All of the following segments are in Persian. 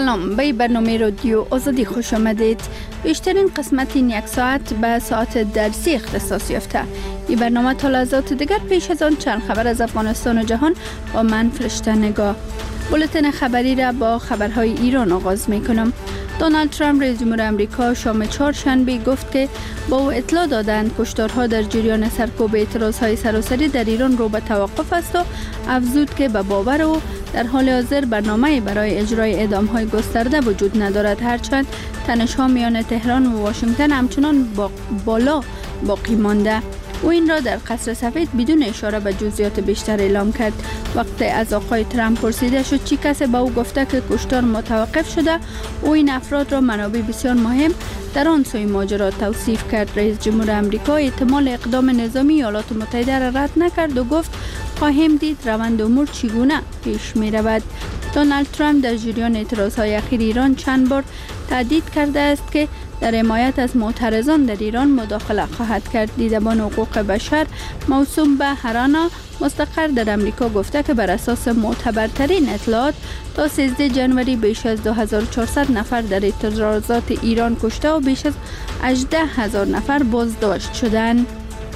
سلام، به برنامه رادیو آزادی خوش آمدید. بیشترین قسمت این یک ساعت به ساعت درسی اختصاص یافته. این برنامه تا لحظات دیگر پیش از آن چند خبر از افغانستان و جهان با من فرشته نگاه. بولتن خبری را با خبرهای ایران آغاز می کنم. دونالد ترامپ رئیس جمهور آمریکا شام چهارشنبه گفت که با او اطلاع دادند کشتارها در جریان سرکوب اعتراضهای سراسری در ایران رو به توقف است و افزود که به باور او در حال حاضر برنامه برای اجرای اعدام‌های گسترده وجود ندارد، هرچند تنش‌ها میان تهران و واشنگتن همچنان بالا باقی مانده. او این را در قصر سفید بدون اشاره به جزئیات بیشتر اعلام کرد. وقتی از آقای ترامپ پرسیده شد چی کسی به او گفته که کشتار متوقف شده، او این افراد را منابع بسیار مهم در آن سوی ماجرا توصیف کرد. رئیس جمهور آمریکا احتمال اقدام نظامی ایالات متحده را رد نکرد و گفت خواهیم دید روند امور چگونه پیش می رود. دونالد ترامپ در جریان اعتراضهای اخیر ایران چند بار تهدید کرده است که در حمایت از معترضان در ایران مداخله خواهد کرد. دیدبان حقوق بشر موسوم به هرانا مستقر در امریکا گفته که بر اساس معتبرترین اطلاعات تا 13 جنوری بیش از 2400 نفر در اعتراضات ایران کشته و بیش از 18000 نفر بازداشت شدند.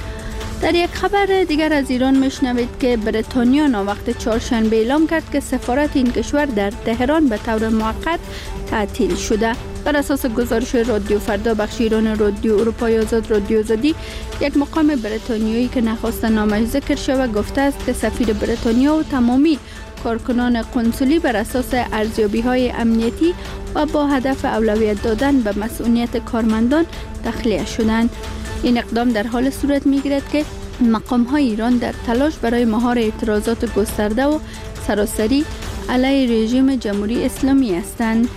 در یک خبر دیگر از ایران میشنوید که بریتانیا ناوقت چهارشنبه اعلام کرد که سفارت این کشور در تهران به طور موقت تعطیل شده. بر اساس گزارش رادیو فردا بخش ایران رادیو اروپای آزاد رادیو آزادی، یک مقام بریتانیایی که نخواست نامش ذکر شود گفته است که سفیر بریتانیا و تمامی کارکنان قنسولی بر اساس ارزیابی‌های امنیتی و با هدف اولویت دادن به مسئولیت کارمندان تخلیه شدند. این اقدام در حال صورت می‌گیرد که مقام‌های ایران در تلاش برای مهار اعتراضات گسترده و سراسری علیه رژیم جمهوری اسلامی هستند.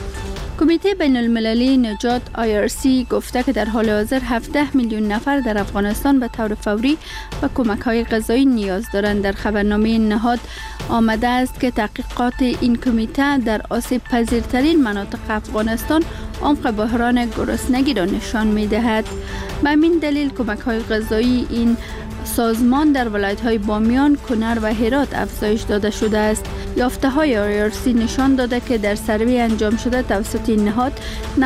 کمیته بین المللی نجات IRC گفته که در حال حاضر 17 میلیون نفر در افغانستان به طور فوری و کمک‌های غذایی نیاز دارند. در خبرنامه نهاد آمده است که تحقیقات این کمیته در آسیب پذیرترین مناطق افغانستان عمق بحران گرسنگی را نشان می‌دهد. به همین دلیل کمک‌های غذایی این سازمان در ولایت‌های بامیان، کنر و هرات افزایش داده شده است. یافته‌های IRC نشان داده که در سروی انجام شده توسط این نهاد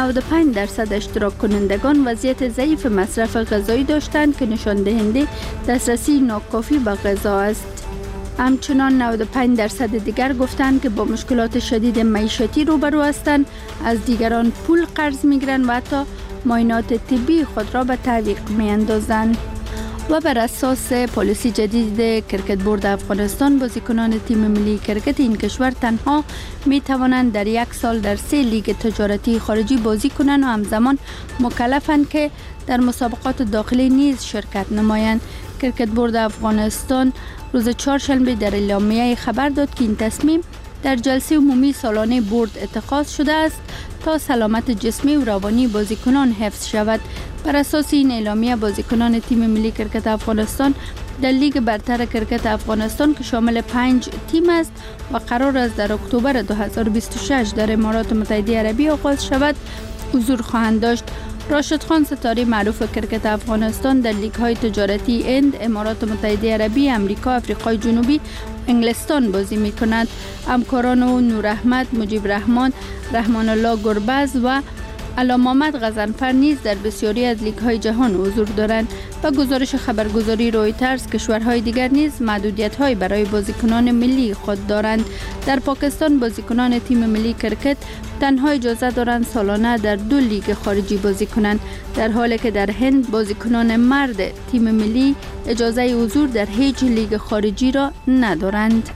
95% اشتراک کنندگان وضعیت ضعیف مصرف غذایی داشتند که نشان دهنده دسترسی ناکافی به غذا است. همچنان 95% دیگر گفتند که با مشکلات شدید معیشتی روبرو هستند، از دیگران پول قرض می‌گیرند و حتی معاینات طبی خود را به تعویق می‌اندازند. و بر اساس پالیسی جدید کرکت بورد افغانستان، بازیکنان تیم ملی کرکت این کشور تنها می توانند در یک سال در 3 لیگ تجارتی خارجی بازی کنند و همزمان مکلفند که در مسابقات داخلی نیز شرکت نمایند. کرکت بورد افغانستان روز چهارشنبه در اعلامیه خبر داد که این تصمیم در جلسه عمومی سالانه بورد اتخاذ شده است تا سلامت جسمی و روانی بازیکنان حفظ شود. بر اساس این اعلامیه بازیکنان تیم ملی کرکت افغانستان در لیگ برتر کرکت افغانستان که شامل 5 تیم است و قرار است در اکتبر 2026 در امارات متحده عربی آغاز شود حضور خواهند داشت. راشد خان ستاره معروف کرکت افغانستان در لیگ های تجارتی هند، امارات متحده عربی، امریکا، آفریقای جنوبی، انگلستان بازی می کند. همکاران او نور احمد، مجیب رحمان، رحمان الله گربز و علام محمد غضنفر نیز در بسیاری از لیگ های جهان حضور دارند. و گزارش خبرگزاری رویترز کشورهای دیگر نیز محدودیت های برای بازیکنان ملی خود دارند. در پاکستان بازیکنان تیم ملی کرکت تنها اجازه دارند سالانه در 2 لیگ خارجی بازی کنند، در حالی که در هند بازیکنان مرد تیم ملی اجازه حضور در هیچ لیگ خارجی را ندارند.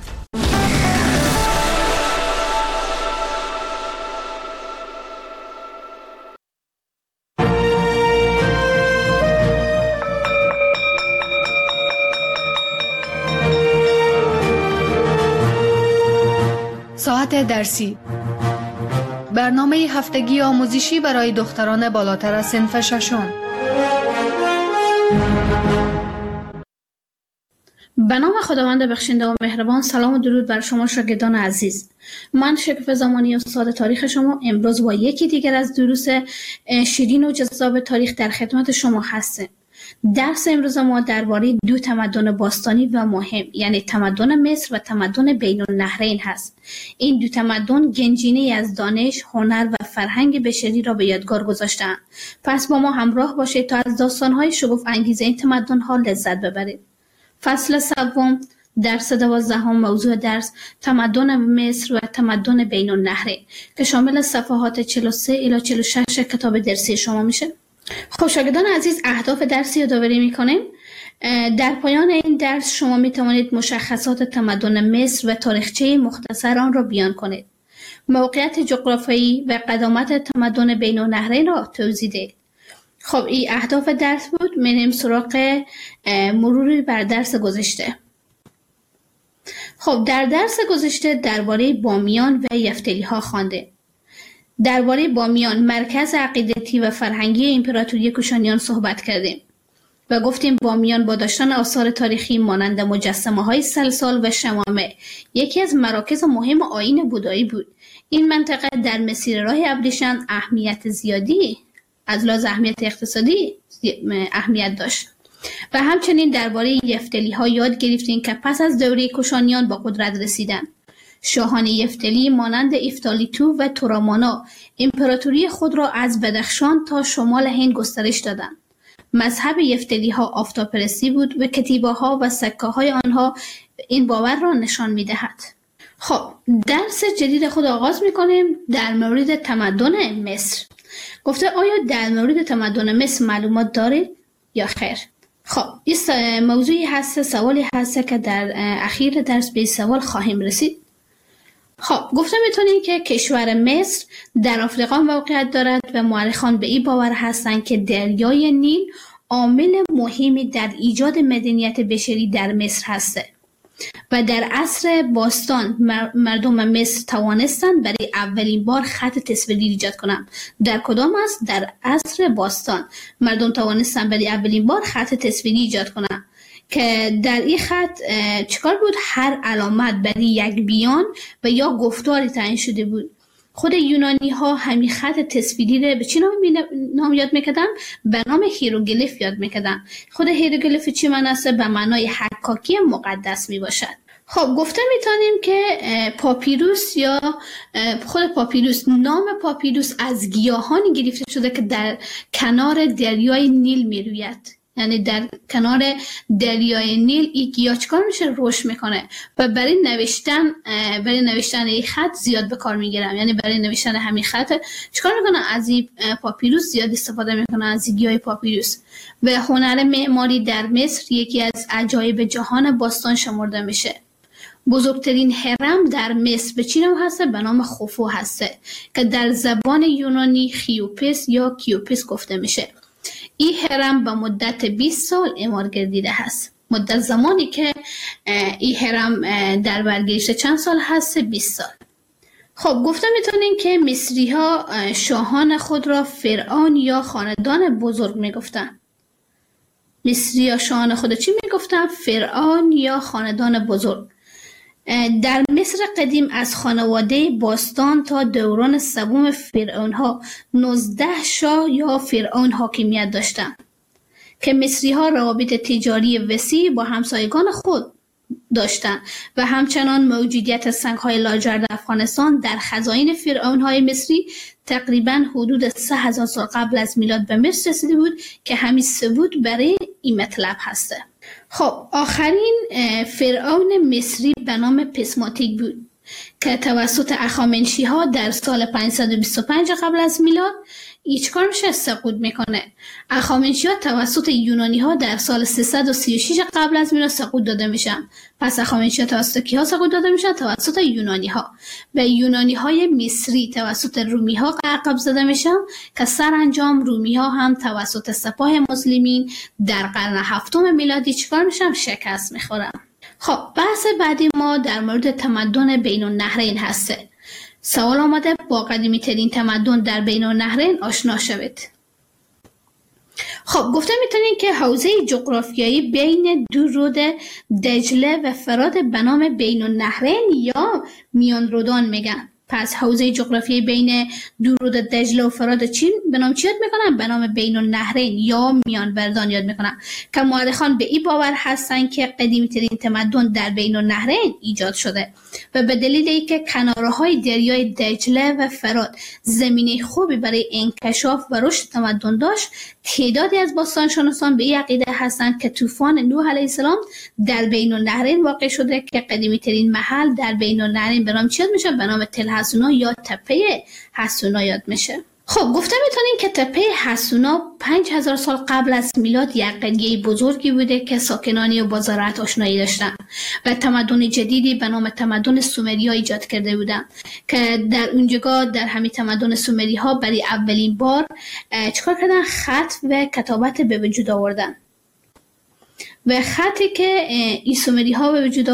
ساعت درسی، برنامه هفتگی آموزشی برای دختران بالاتر از صنف ششم. به نام خداوند بخشنده و مهربان. سلام و درود بر شما شاگردان عزیز. من شکوفه زمانی استاد تاریخ شما امروز با یکی دیگر از دروس شیرین و جذاب تاریخ در خدمت شما هستم. درس امروز ما درباره دو تمدن باستانی و مهم، یعنی تمدن مصر و تمدن بین النهرین هست. این دو تمدن گنجینه‌ای از دانش، هنر و فرهنگ بشری را به یادگار گذاشتند. پس با ما همراه باشید تا از داستان‌های شگفت انگیز این تمدن‌ها لذت ببرید. فصل سوم، درس 12، موضوع درس تمدن مصر و تمدن بین النهرین که شامل صفحات 43 الی 46 کتاب درسی شما میشه. خب شاگردان عزیز، اهداف درسی یادآوری میکنیم. در پایان این درس شما میتوانید مشخصات تمدن مصر و تاریخچه مختصر آن را بیان کنید. موقعیت جغرافیایی و قدامت تمدن بین النهرین را توضیح دهید. خب این اهداف درس بود. میریم سراغ مروری بر درس گذشته. خب در درس گذشته درباره بامیان و یفتلی ها خوانده. درباره بامیان، مرکز عقیدتی و فرهنگی امپراتوری کوشانیان صحبت کردیم و گفتیم بامیان با داشتن آثار تاریخی مانند مجسمه های سلسال و شمامه یکی از مراکز مهم آیین بودایی بود. این منطقه در مسیر راه ابریشم اهمیت زیادی از لحاظ اهمیت اقتصادی اهمیت داشت. و همچنین درباره یفتلی ها یاد گرفتیم که پس از دوره کوشانیان با قدرت رسیدند. شاهان یفتلی مانند افتالیتو و تورامانا امپراتوری خود را از بدخشان تا شمال هند گسترش دادند. مذهب یفتلی ها آفتاب‌پرستی بود و کتیبه ها و سکه های آنها این باور را نشان می دهد. خب درس جدید خود آغاز می کنیم در مورد تمدن مصر. گفته آیا در مورد تمدن مصر معلومات دارید یا خیر؟ خب این موضوعی هست، سوالی هست که در اخیر درس به سوال خواهیم رسید. خب گفته میتونیم که کشور مصر در آفریقا موقعیت دارد و مورخان به این باور هستند که دریای نیل عامل مهمی در ایجاد مدنیت بشری در مصر هسته و در عصر باستان مردم مصر توانستند برای اولین بار خط تصویری ایجاد کنند. در کدام است؟ در عصر باستان مردم توانستند برای اولین بار خط تصویری ایجاد کنند که در این خط چیکار بود؟ هر علامت برای یک بیان و یا گفتاری تعیین شده بود. خود یونانی ها همین خط تصویری رو به چی نام یاد میکردن؟ به نام هیروگلیف یاد میکردن. خود هیروگلیف چی معنی است؟ به معنای حکاکی مقدس میباشد. خب گفته میتونیم که پاپیروس یا خود پاپیروس، نام پاپیروس از گیاهانی گرفته شده که در کنار دریای نیل میروید. یعنی در کنار دریای نیل این گیاه چکار میشه؟ رشد میکنه و برای نوشتن این خط زیاد به کار میگیرم. یعنی برای نوشتن همین خط چکار میکنه؟ از این پاپیروس زیاد استفاده میکنه، از گیاه پاپیروس. و هنر معماری در مصر یکی از عجایب جهان باستان شمرده میشه. بزرگترین هرم در مصر به چی نام هسته؟ به نام خوفو هسته که در زبان یونانی خیوپس یا کیوپس گفته میشه. این هرم به مدت 20 سال اعمار گردیده هست. مدت زمانی که این هرم در برگشت چند سال هست؟ 20 سال. خب گفته میتونیم که مصری ها شاهان خود را فرعون یا خاندان بزرگ میگفتن. مصری ها شاهان خود چی میگفتن؟ فرعون یا خاندان بزرگ. در مصر قدیم از خانواده باستان تا دوران سوم فرعون ها 19 شاه یا فرعون حاکمیت داشتند که مصری ها روابط تجاری وسیع با همسایگان خود داشتند و همچنان موجودیت سنگ های لاجرد افغانستان در خزائن فرعون های مصری تقریبا حدود 3000 سال قبل از میلاد به مصر رسیده بود که همین ثبوت برای این مطلب هسته. خب آخرین فرعون مصری به نام پسماتیک بود که توسط اخامنشی ها در سال 525 قبل از میلاد چیکار میشه؟ سقوط میکنه. اخامنشی ها توسط یونانی ها در سال 336 قبل از میلاد سقوط داده میشن. پس اخامنشی ها توسط کیها سقوط داده میشن؟ توسط یونانی ها. و یونانی های مصری توسط رومی ها عقب زده میشن که سرانجام رومی ها هم توسط سپاه مسلمین در قرن 7 میلادی چیکار میشن؟ شکست میخورن. خب بحث بعدی ما در مورد تمدن بین النهرین هسته. سوال آمده با قدیمی ترین تمدن در بین النهرین آشنا شوید. خب گفته میتونین که حوزه جغرافیایی بین دو رود دجله و فرات به نام بین النهرین یا میان رودان میگن. پس حوزه جغرافیایی بین درود دجله و فرات چین به نام چی یاد میکنن؟ به نام بین النهرین یا میان بردان یاد میکنن که مورخان به این باور هستن که قدیمی ترین تمدن در بین النهرین ایجاد شده و به دلیل اینکه کنارهای دریای دجله و فرات زمینه خوبی برای انکشاف و رشد تمدن داشت، تعدادی از باستانشناسان به این عقیده هستند که طوفان نوح علیه السلام در بین النهرین واقع شده که قدیمی ترین محل در بین النهرین به نام چی یاد میشه؟ به نام تل حسونا یا تپه حسونا یاد میشه. خب گفته میتونین که تپه حسونا 5000 سال قبل از میلاد یک قریه بزرگی بوده که ساکنانی و با زراعت آشنایی داشتن و تمدن جدیدی به نام تمدن سومری ها ایجاد کرده بودن که در اونجا در همین تمدن سومری ها برای اولین بار چیکار کردن؟ خط و کتابت به وجود آوردن و خطی که این سومری ها به وجود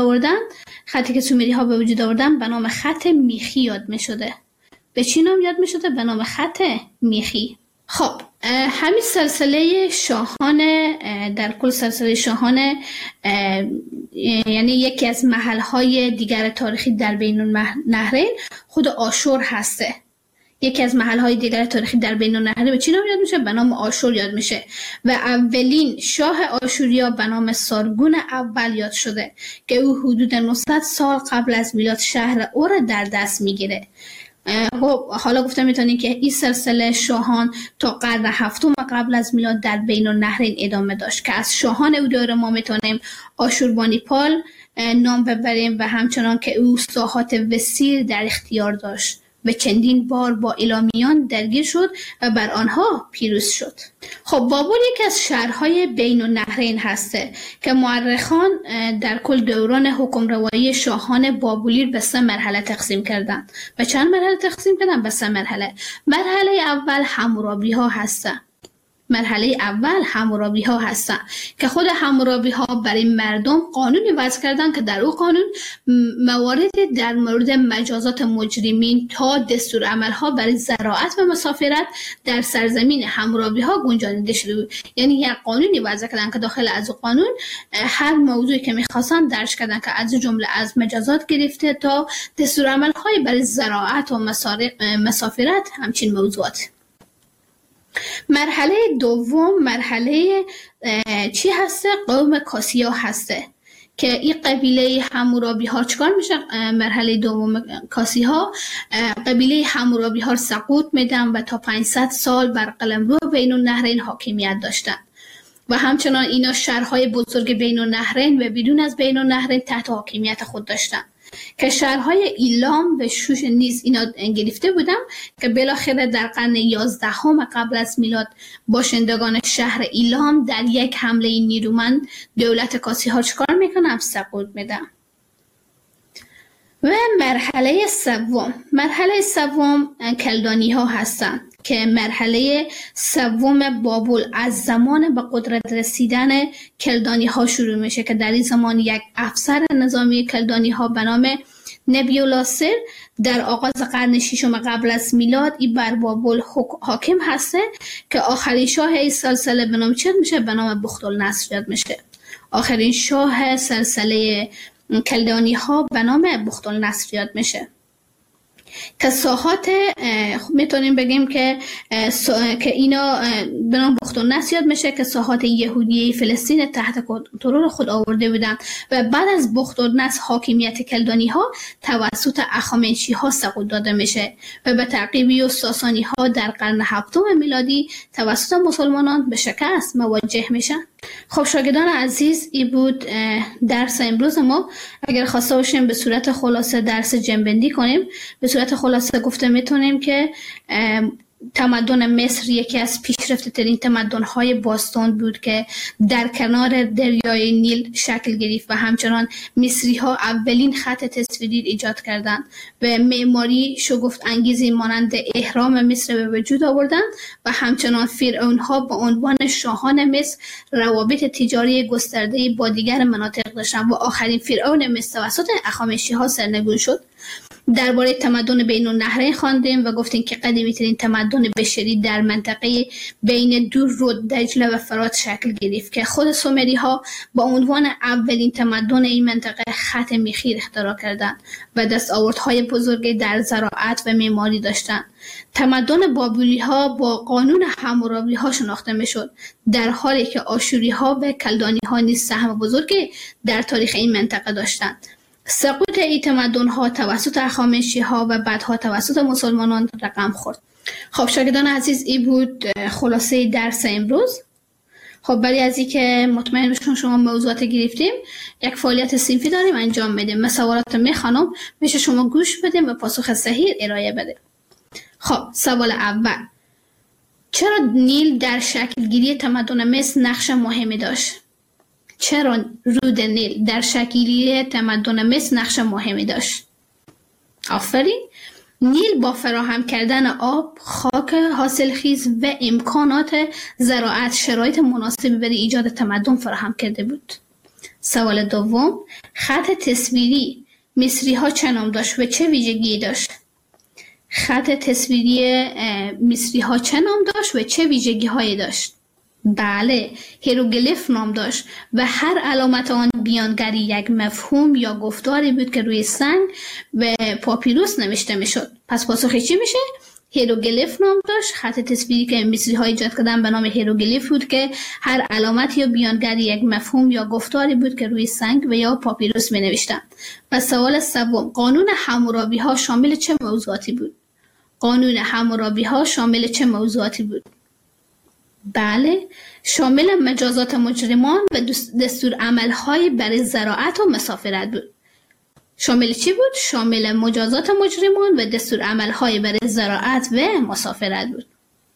آوردن به نام خط میخی یاد می شده. به چی نام یاد می شده؟ به نام خط میخی. خب همین سلسله شاهان، در کل سلسله شاهان یعنی یکی از محلهای دیگر تاریخی در بین النهرین خود آشور هسته. یکی از محلهای دیگر تاریخی در بین النهرین به چی نام یاد میشه؟ به نام آشور یاد میشه و اولین شاه آشوریا به نام سارگون اول یاد شده که او حدود 900 سال قبل از میلاد شهر اور در دست میگیره. حالا گفته میتونیم که این سلسله شاهان تا قرن هفتم قبل از میلاد در بین النهرین ادامه داشت که از شاهان او دوره ما میتونیم آشوربانیپال نام ببریم و همچنان که او ساحات وسیع در اختیار داشت و چندین بار با ایلامیان درگیر شد و بر آنها پیروز شد. خب بابل یکی از شهرهای بین النهرین هسته که مورخان در کل دوران حکمروایی شاهان بابلی به 3 مرحله تقسیم کردند. به چند مرحله تقسیم کردن؟ به 3 مرحله. مرحله اول حمورابی ها هستند. که خود حمورابی ها برای مردم قانونی وضع کردن که در او قانون مواردی در مورد مجازات مجرمین تا دستورالعمل ها برای زراعت و مسافرت در سرزمین حمورابی ها گنجانیده شده بود. یعنی یک قانونی وضع کردن که داخل از او قانون هر موضوعی که میخواستن درج کردن که از جمله از مجازات گرفته تا دستورالعمل های برای زراعت و مسافرت همچین موضوعات. مرحله دوم مرحله چی هسته؟ قوم کاسیا هسته که این قبیله حمورابی ها چکار میشه؟ مرحله دوم کاسی ها قبیله حمورابی ها سقوط میدن و تا 500 سال بر قلمرو بین النهرین حاکمیت داشتن و همچنان اینا شهرهای بزرگ بین النهرین و بدون از بین النهرین تحت حاکمیت خود داشتن که شهرهای ایلام و شوش نیز اینا گرفته بودن که بالاخره در قرن 11 قبل از میلاد باشندگان شهر ایلام در یک حمله نیرومند دولت کاسی ها چکار میکنن؟ سقوط میدن. و مرحله سوم کلدانی ها هستن که مرحله سوم بابل از زمان به قدرت رسیدن کلدانی ها شروع میشه که در این زمان یک افسر نظامی کلدانی ها به نام نبیولاسر در آغاز قرن 6 قبل از میلاد ای بر بابل حاکم هسته که آخرین شاه این سلسله به نام چی میشه؟ به نام بختالنصر یاد میشه. آخرین شاه سلسله کلدانی ها به نام بختالنصر یاد میشه که ساحات میتونیم بگیم که اینا به نام بختالنصر یاد میشه که ساحات یهودی فلسطین تحت کنترل خود آورده بودند و بعد از بختالنصر حاکمیت کلدانی ها توسط اخامنشی ها سقوط داده میشه و به تعقیبی و ساسانی ها در قرن 7 میلادی توسط مسلمانان به شکست مواجه میشن. خب شاگردان عزیز، این بود درس امروز ما. اگر خواسته باشیم به صورت خلاصه درس جنبندی کنیم، به صورت خلاصه گفته میتونیم که تمدن مصر یکی از پیشرفته ترین تمدن‌های باستان بود که در کنار دریای نیل شکل گرفت و همچنان مصری‌ها اولین خط تصویری ایجاد کردند و معماری شگفت انگیزی مانند اهرام مصر به وجود آوردند و همچنان فرعون‌ها به عنوان شاهان مصر روابط تجاری گسترده‌ای با دیگر مناطق داشتند و آخرین فرعون مصر توسط اخامنشی‌ها سرنگون شد درباره تمدن بین النهرین خواندیم و گفتیم که قدیمی ترین تمدن بشری در منطقه بین دو رود دجله و فرات شکل گرفت که خود سومری ها با عنوان اولین تمدن این منطقه خط میخی اختراع کردند و دستاوردهای بزرگی در زراعت و معماری داشتند. تمدن بابلی ها با قانون حمورابی ها شناخته میشد، در حالی که آشوری ها و کلدانی ها نیز سهم بزرگی در تاریخ این منطقه داشتند. سقوط این تمدن ها توسط هخامنشی ها و بعدها توسط مسلمانان رقم خورد. خب شاگردان عزیز، این بود خلاصه درس امروز. خب برای از این که مطمئن بشون شما موضوعات گرفتیم، یک فعالیت صنفی داریم انجام میدیم. من سوالات میخوانم، میشه شما گوش بدیم و پاسخ صحیح ارائه بده. خب سوال اول: چرا نیل در شکل گیری تمدن مصر نقش مهمی داشت؟ چرا رود نیل در شکل‌گیری تمدن مصر نقش مهمی داشت؟ آفرین. نیل با فراهم کردن آب، خاک حاصلخیز و امکانات زراعت شرایط مناسبی برای ایجاد تمدن فراهم کرده بود. سوال دوم: خط تصویری مصری ها چه نام داشت و چه ویژگی داشت؟ خط تصویری مصری ها چه نام داشت و چه ویژگی هایی داشت؟ بله، هیروگلیف نام داشت و هر علامت آن بیانگری یک مفهوم یا گفتاری بود که روی سنگ و پاپیروس نوشته میشد. پس پاسخ چی میشه؟ هیروگلیف نام داشت. خط تصویری که مصری ها ایجاد کردن به نام هیروگلیف بود که هر علامت یا بیانگری یک مفهوم یا گفتاری بود که روی سنگ و یا پاپیروس می نوشتن. و سوال سوم: قانون حمورابی ها شامل چه موضوعاتی بود؟ قانون حمورابی ها شامل چه موضوعاتی بود؟ بله، شامل مجازات مجرمان و دستور عملهای برای زراعت و مسافرت بود. شامل چی بود؟ شامل مجازات مجرمان و دستور عملهای برای زراعت و مسافرت بود.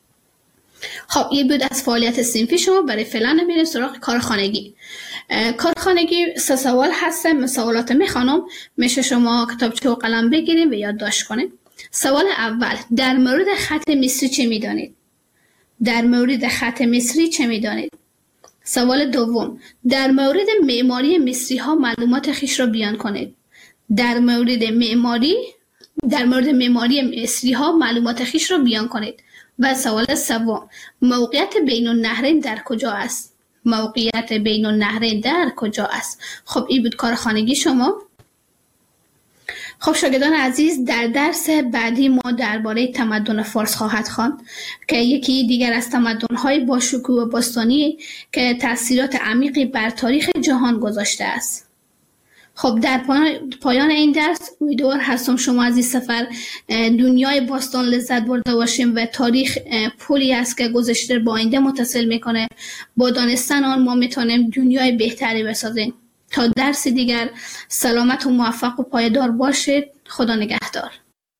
خب این بود از فعالیت صنفی شما. برای فعلا میریم سراغ کارخانگی. کارخانگی 3 سوال هستن. من سوالات میخوانم، میشه شما کتابچه و قلم بگیریم و یادداشت کنید. سوال اول: در مورد خط مصری چه میدانید؟ در مورد خط مصری چه میدانید؟ سوال دوم: در مورد معماری مصری ها معلومات خیش را بیان کنید. در مورد معماری مصری ها معلومات خیش را بیان کنید. و سوال سوم: موقعیت بین النهرین در کجا است؟ موقعیت بین النهرین در کجا است؟ خب این بود کارخانگی شما. خب شاگردان عزیز، در درس بعدی ما درباره تمدن فارس خواهد خواند که یکی دیگر از تمدن‌های با شکوه باستانی که تأثیرات عمیقی بر تاریخ جهان گذاشته است. خب در پایان این درس امیدوار هستم شما از این سفر دنیای باستان لذت برده باشیم و تاریخ پلی است که گذشته با آینده متصل میکنه. با دانستن آن ما میتونیم دنیای بهتری بسازیم. تا درس دیگر سلامت و موفق و پایدار باشید. خدا نگهدار.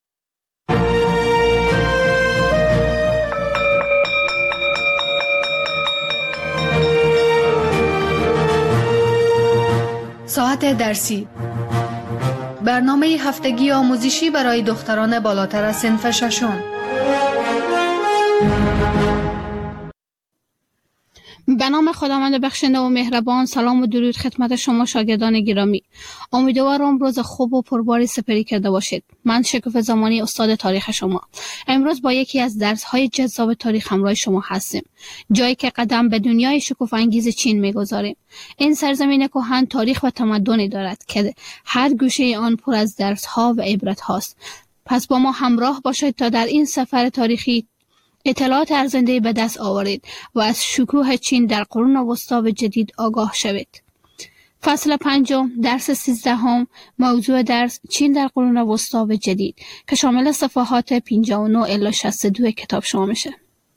ساعت درسی، برنامه هفتگی آموزشی برای دختران بالاتر از صنف ششم. به نام خداوند بخشنده و مهربان. سلام و درود خدمت شما شاگردان گرامی. امیدوارم روز خوب و پرباری سپری کرده باشید. من شکوفه زمانی، استاد تاریخ شما. امروز با یکی از درس‌های جذاب تاریخ همراه شما هستیم، جایی که قدم به دنیای شکوفه انگیز چین می‌گذاریم. این سرزمین کهن تاریخ و تمدنی دارد که هر گوشه آن پر از درس‌ها و عبرت‌هاست. پس با ما همراه باشید تا در این سفر تاریخی اطلاعات ارزنده به دست آورید و از شکوه چین در قرون وسطی و جدید آگاه شوید. فصل 5، درس 13، موضوع درس چین در قرون وسطی و جدید که شامل صفحات 59 الی 62 کتاب شما میشه.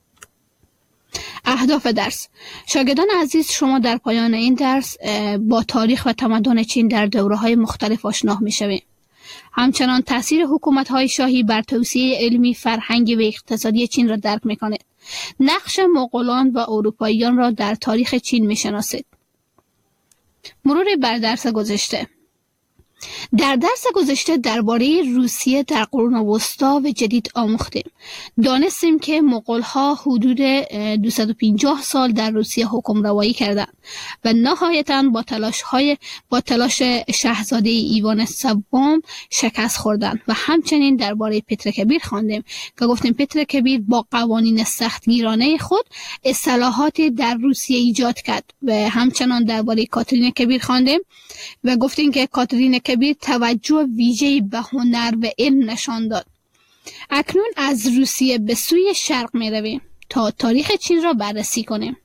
اهداف درس: شاگردان عزیز، شما در پایان این درس با تاریخ و تمدن چین در دوره‌های مختلف آشنا میشوید. همچنان تأثیر حکومت‌های شاهی بر توسعه علمی، فرهنگی و اقتصادی چین را درک می‌کنید. نقش مغولان و اروپاییان را در تاریخ چین می‌شناسید. مرور بر درس گذشته. در درس گذشته درباره روسیه در قرون وسطا و جدید آموختیم. دانستیم که مغول‌ها حدود 250 سال در روسیه حکمروایی کردند و نهایتاً با تلاش شاهزاده ایوان سوم شکست خوردند و همچنین درباره پتر کبیر خواندیم که گفتیم پتر کبیر با قوانین سختگیرانه خود اصلاحات در روسیه ایجاد کرد و همچنان درباره کاترین کبیر خواندیم و گفتیم که کاترین کبیر توجه ویژه‌ای به هنر و علم نشان داد. اکنون از روسیه به سوی شرق می رویم تا تاریخ چین را بررسی کنیم.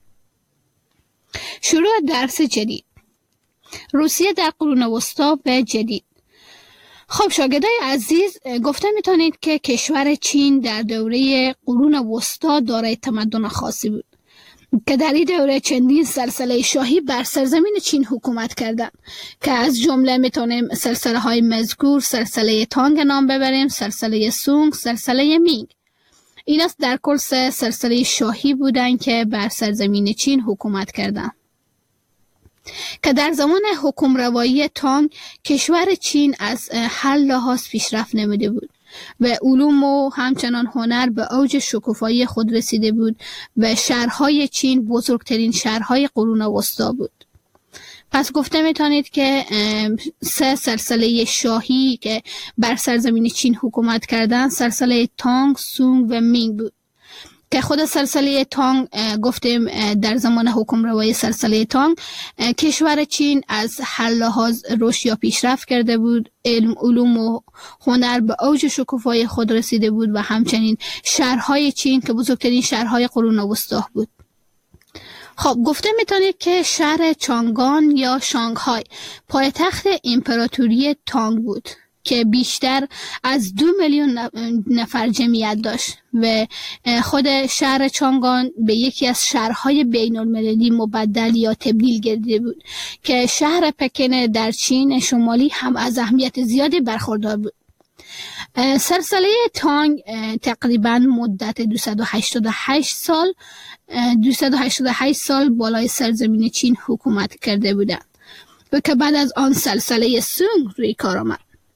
شروع درس جدید. روسیه در قرون وسطا و جدید. خب شاگردای عزیز، گفته میتونید که کشور چین در دوره قرون وسطا دارای تمدن خاصی بود که در این دوره چندین سلسله شاهی بر سرزمین چین حکومت کردند که از جمله میتونیم سلسله های مذکور، سلسله تانگ نام ببریم، سلسله سونگ، سلسله مینگ. این است در کل سه سلسله شاهی بودند که بر سرزمین چین حکومت کردند که در زمان حکمروایی تانگ کشور چین از هر لحاظ پیشرفت نموده بود و علوم و همچنان هنر به اوج شکوفایی خود رسیده بود و شهرهای چین بزرگترین شهرهای قرون وسطا بود. پس گفته میتونید که سه سلسله شاهی که بر سرزمین چین حکومت کردن سلسله تانگ، سونگ و مینگ بود که خود سلسله تانگ گفتیم در زمان حکمروایی سلسله تانگ کشور چین از هر لحاظ رشد یا پیشرفت کرده بود، علوم و هنر به اوج شکوفایی خود رسیده بود و همچنین شهرهای چین که بزرگترین شهرهای قرون وسطا بود. خب گفته میتونید که شهر چانگان یا شانگهای پایتخت امپراتوری تانگ بود که بیشتر از 2 میلیون نفر جمعیت داشت و خود شهر چانگان به یکی از شهرهای بین المللی مبدل یا تبدیل گردیده بود که شهر پکن در چین شمالی هم از اهمیت زیادی برخوردار بود. سلسله تانگ تقریبا مدت 288 سال بالای سرزمین چین حکومت کرده بودند و که بعد از آن سلسله سونگ روی کار آمد.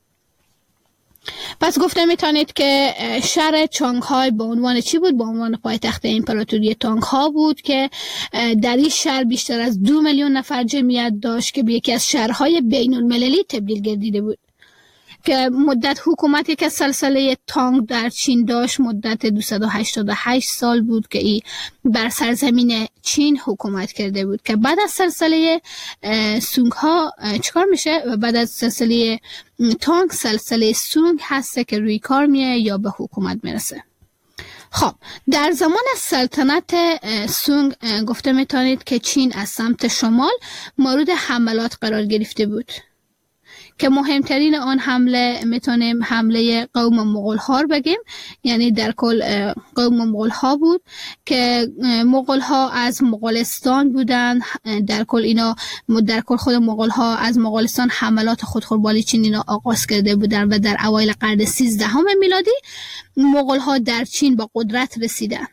پس گفته میتونید که شهر چانگهای به عنوان چی بود؟ به عنوان پایتخت امپراتوری تانگها بود که در این شهر بیشتر از 2 میلیون نفر جمعیت داشت که به یکی از شهرهای بین المللی تبدیل گردیده بود که مدت حکومتی که سلسله تانگ در چین داشت مدت 288 سال بود که ای بر سرزمین چین حکومت کرده بود که بعد از سلسله سونگ ها چکار میشه و بعد از سلسله تانگ سلسله سونگ هسته که روی کار میه یا به حکومت میرسه. خب در زمان سلطنت سونگ گفته میتونید که چین از سمت شمال مورد حملات قرار گرفته بود که مهمترین آن حمله میتونیم حمله قوم مغول ها رو بگیم، یعنی در کل قوم مغول ها بود که مغول ها از مغولستان بودن. در کل خود مغول ها از مغولستان حملات خودخوربالی چین اینا آغاز کرده بودن و در اوایل قرن 13 میلادی مغول ها در چین با قدرت رسیدن.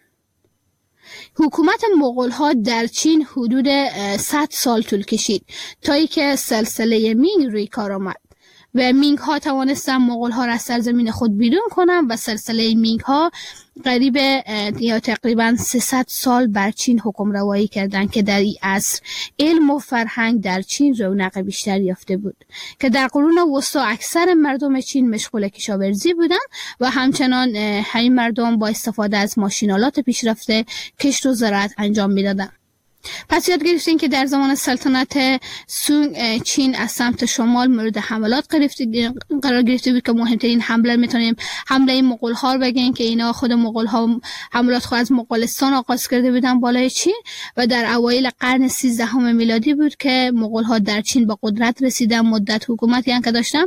حکومت مغول‌ها در چین حدود 100 سال طول کشید تا اینکه سلسله مینگ روی کار آمد و مینگ ها توانستن مغول ها را از سرزمین خود بیرون کنن و سلسله مینگ ها قریب یا تقریبا 300 سال بر چین حکم روایی کردند که در این عصر علم و فرهنگ در چین رونق بیشتر یافته بود که در قرون وسطا اکثر مردم چین مشغول کشاورزی بودند و همچنان همین مردم با استفاده از ماشینالات پیشرفته کشت و زراعت انجام میدادند. پس یاد گرفتین که در زمان سلطنت سونگ چین از سمت شمال مورد حملات قرار گرفته بود که مهمترین حمله میتونیم حمله مغول ها رو بگیم که اینا خود مغول ها حملات خود از مغولستان آغاز کرده بودن بالای چین و در اوایل قرن 13 میلادی بود که مغول ها در چین با قدرت رسیدن. مدت حکومتی که داشتن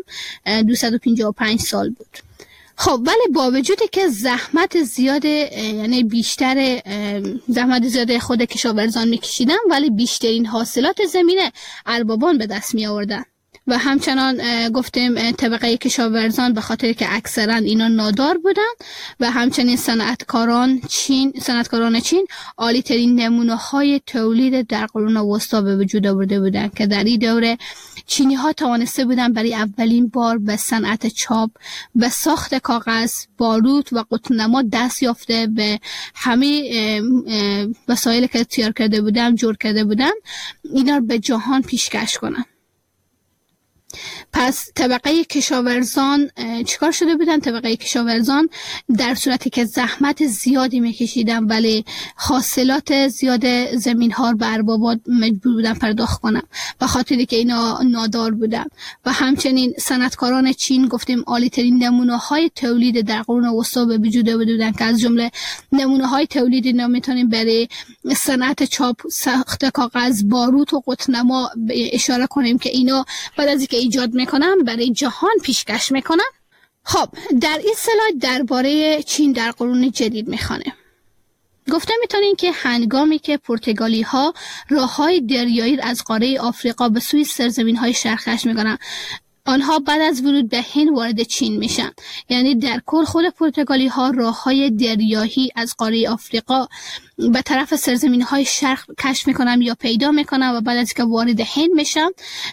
255 سال بود. خب ولی با وجودی که زحمت زیاد یعنی بیشتر زحمت زیاد خود کشاورزان میکشیدن ولی بیشترین حاصلات زمینه اربابان به دست می آوردن و همچنان گفتیم طبقه کشاورزان به خاطر که اکثرا اینا نادار بودن و همچنین صنعتکاران چین عالی ترین نمونه های تولید در قرون وسطا به وجود آورده بودند که در این دوره چینی ها توانسته بودند برای اولین بار به صنعت چاپ و ساخت کاغذ، باروت و قطنما دست یافته به همه وسایلی که تیار کرده بودند، جور کرده بودند، اینا رو به جهان پیشکش کنند. پس طبقه کشاورزان چیکار شده بودن؟ طبقه کشاورزان در صورتی که زحمت زیادی میکشیدن ولی حاصلات زیاد زمین ها رو به اربابات مجبور بودن پرداخت کنن و خاطری که اینا نادار بودن. و همچنین صنعتکاران چین گفتیم عالی ترین نمونه های تولید در قرون وسطا به وجود آورده بودن که از جمله نمونه های تولید اینا میتونیم برای صنعت چاپ، ساخت کاغذ، باروت و قطنما اشاره کنیم که اینا بعد از اینکه ایجاد میکنم برای جهان پیشکش میکنم. خب در این سلاید درباره چین در قرون جدید میخوانه. گفته میتونین که هنگامی که پرتغالی ها راه های دریایی از قاره آفریقا به سوی سرزمین های شرقش میکنن، آنها بعد از ورود به هند وارد چین میشن. یعنی در کل خود پرتغالی ها راه های دریایی از قاره آفریقا به طرف سرزمین های شرق کشف میکنن یا پیدا میکنن و بعد از که وارد هند میشن،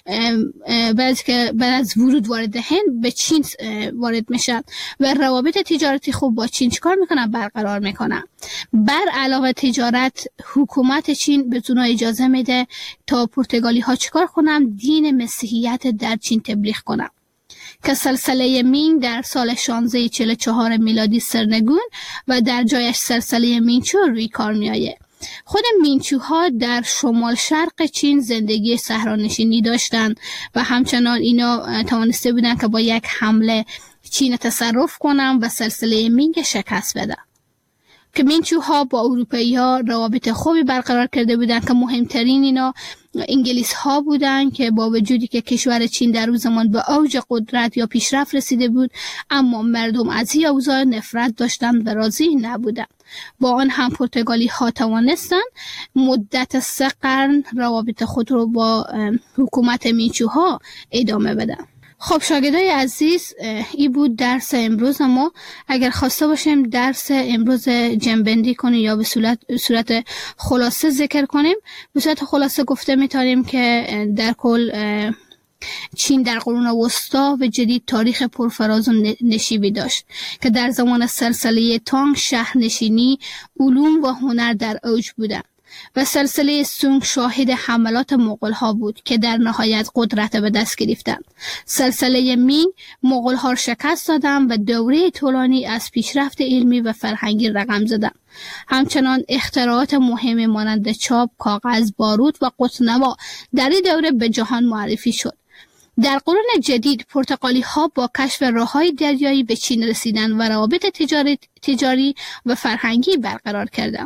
بعد از ورود وارد هند به چین وارد میشن و روابط تجارتی خوب با چین چیکار میکنن؟ برقرار میکنن. بر علاوه تجارت، حکومت چین به اونا اجازه میده تا پرتغالی ها چیکار کنن؟ دین مسیحیت در چین تبلیغ کنن که سلسله مینگ در سال 1644 میلادی سرنگون و در جایش سلسله مینچو روی کار میآید. خود مینچوها در شمال شرق چین زندگی صحرانشینی داشتند و همچنان اینا توانسته بودن که با یک حمله چین تصرف کنن و سلسله مینگ شکست بدن. که مینچوها با اروپایی ها روابط خوبی برقرار کرده بودن که مهمترین اینا انگلیس ها بودن که با وجودی که کشور چین در اون زمان به اوج قدرت یا پیشرفت رسیده بود، اما مردم از این اوضاع نفرت داشتند و راضی نبودند. با آن هم پرتغالی ها توانستند مدت 3 قرن روابط خود رو با حکومت مینچوها ادامه بدن. خب شاگردای عزیز، این بود درس امروز ما. اگر خواسته باشیم درس امروز جنبندی کنیم یا به صورت خلاصه ذکر کنیم، به صورت خلاصه گفته میتونیم که در کل چین در قرون وسطا و جدید تاریخ پرفراز و نشیبی داشت که در زمان سلسله تانگ شهرنشینی، علوم و هنر در اوج بودند و سلسله سونگ شاهد حملات مغول ها بود که در نهایت قدرت به دست گرفتند. سلسله مینگ مغول ها را شکست دادند و دوره طولانی از پیشرفت علمی و فرهنگی رقم زدند. همچنان اختراعات مهم مانند چاپ، کاغذ، باروت و قطنما در این دوره به جهان معرفی شد. در قرون جدید پرتغالی ها با کشف راههای دریایی به چین رسیدند و روابط تجاری و فرهنگی برقرار کردند.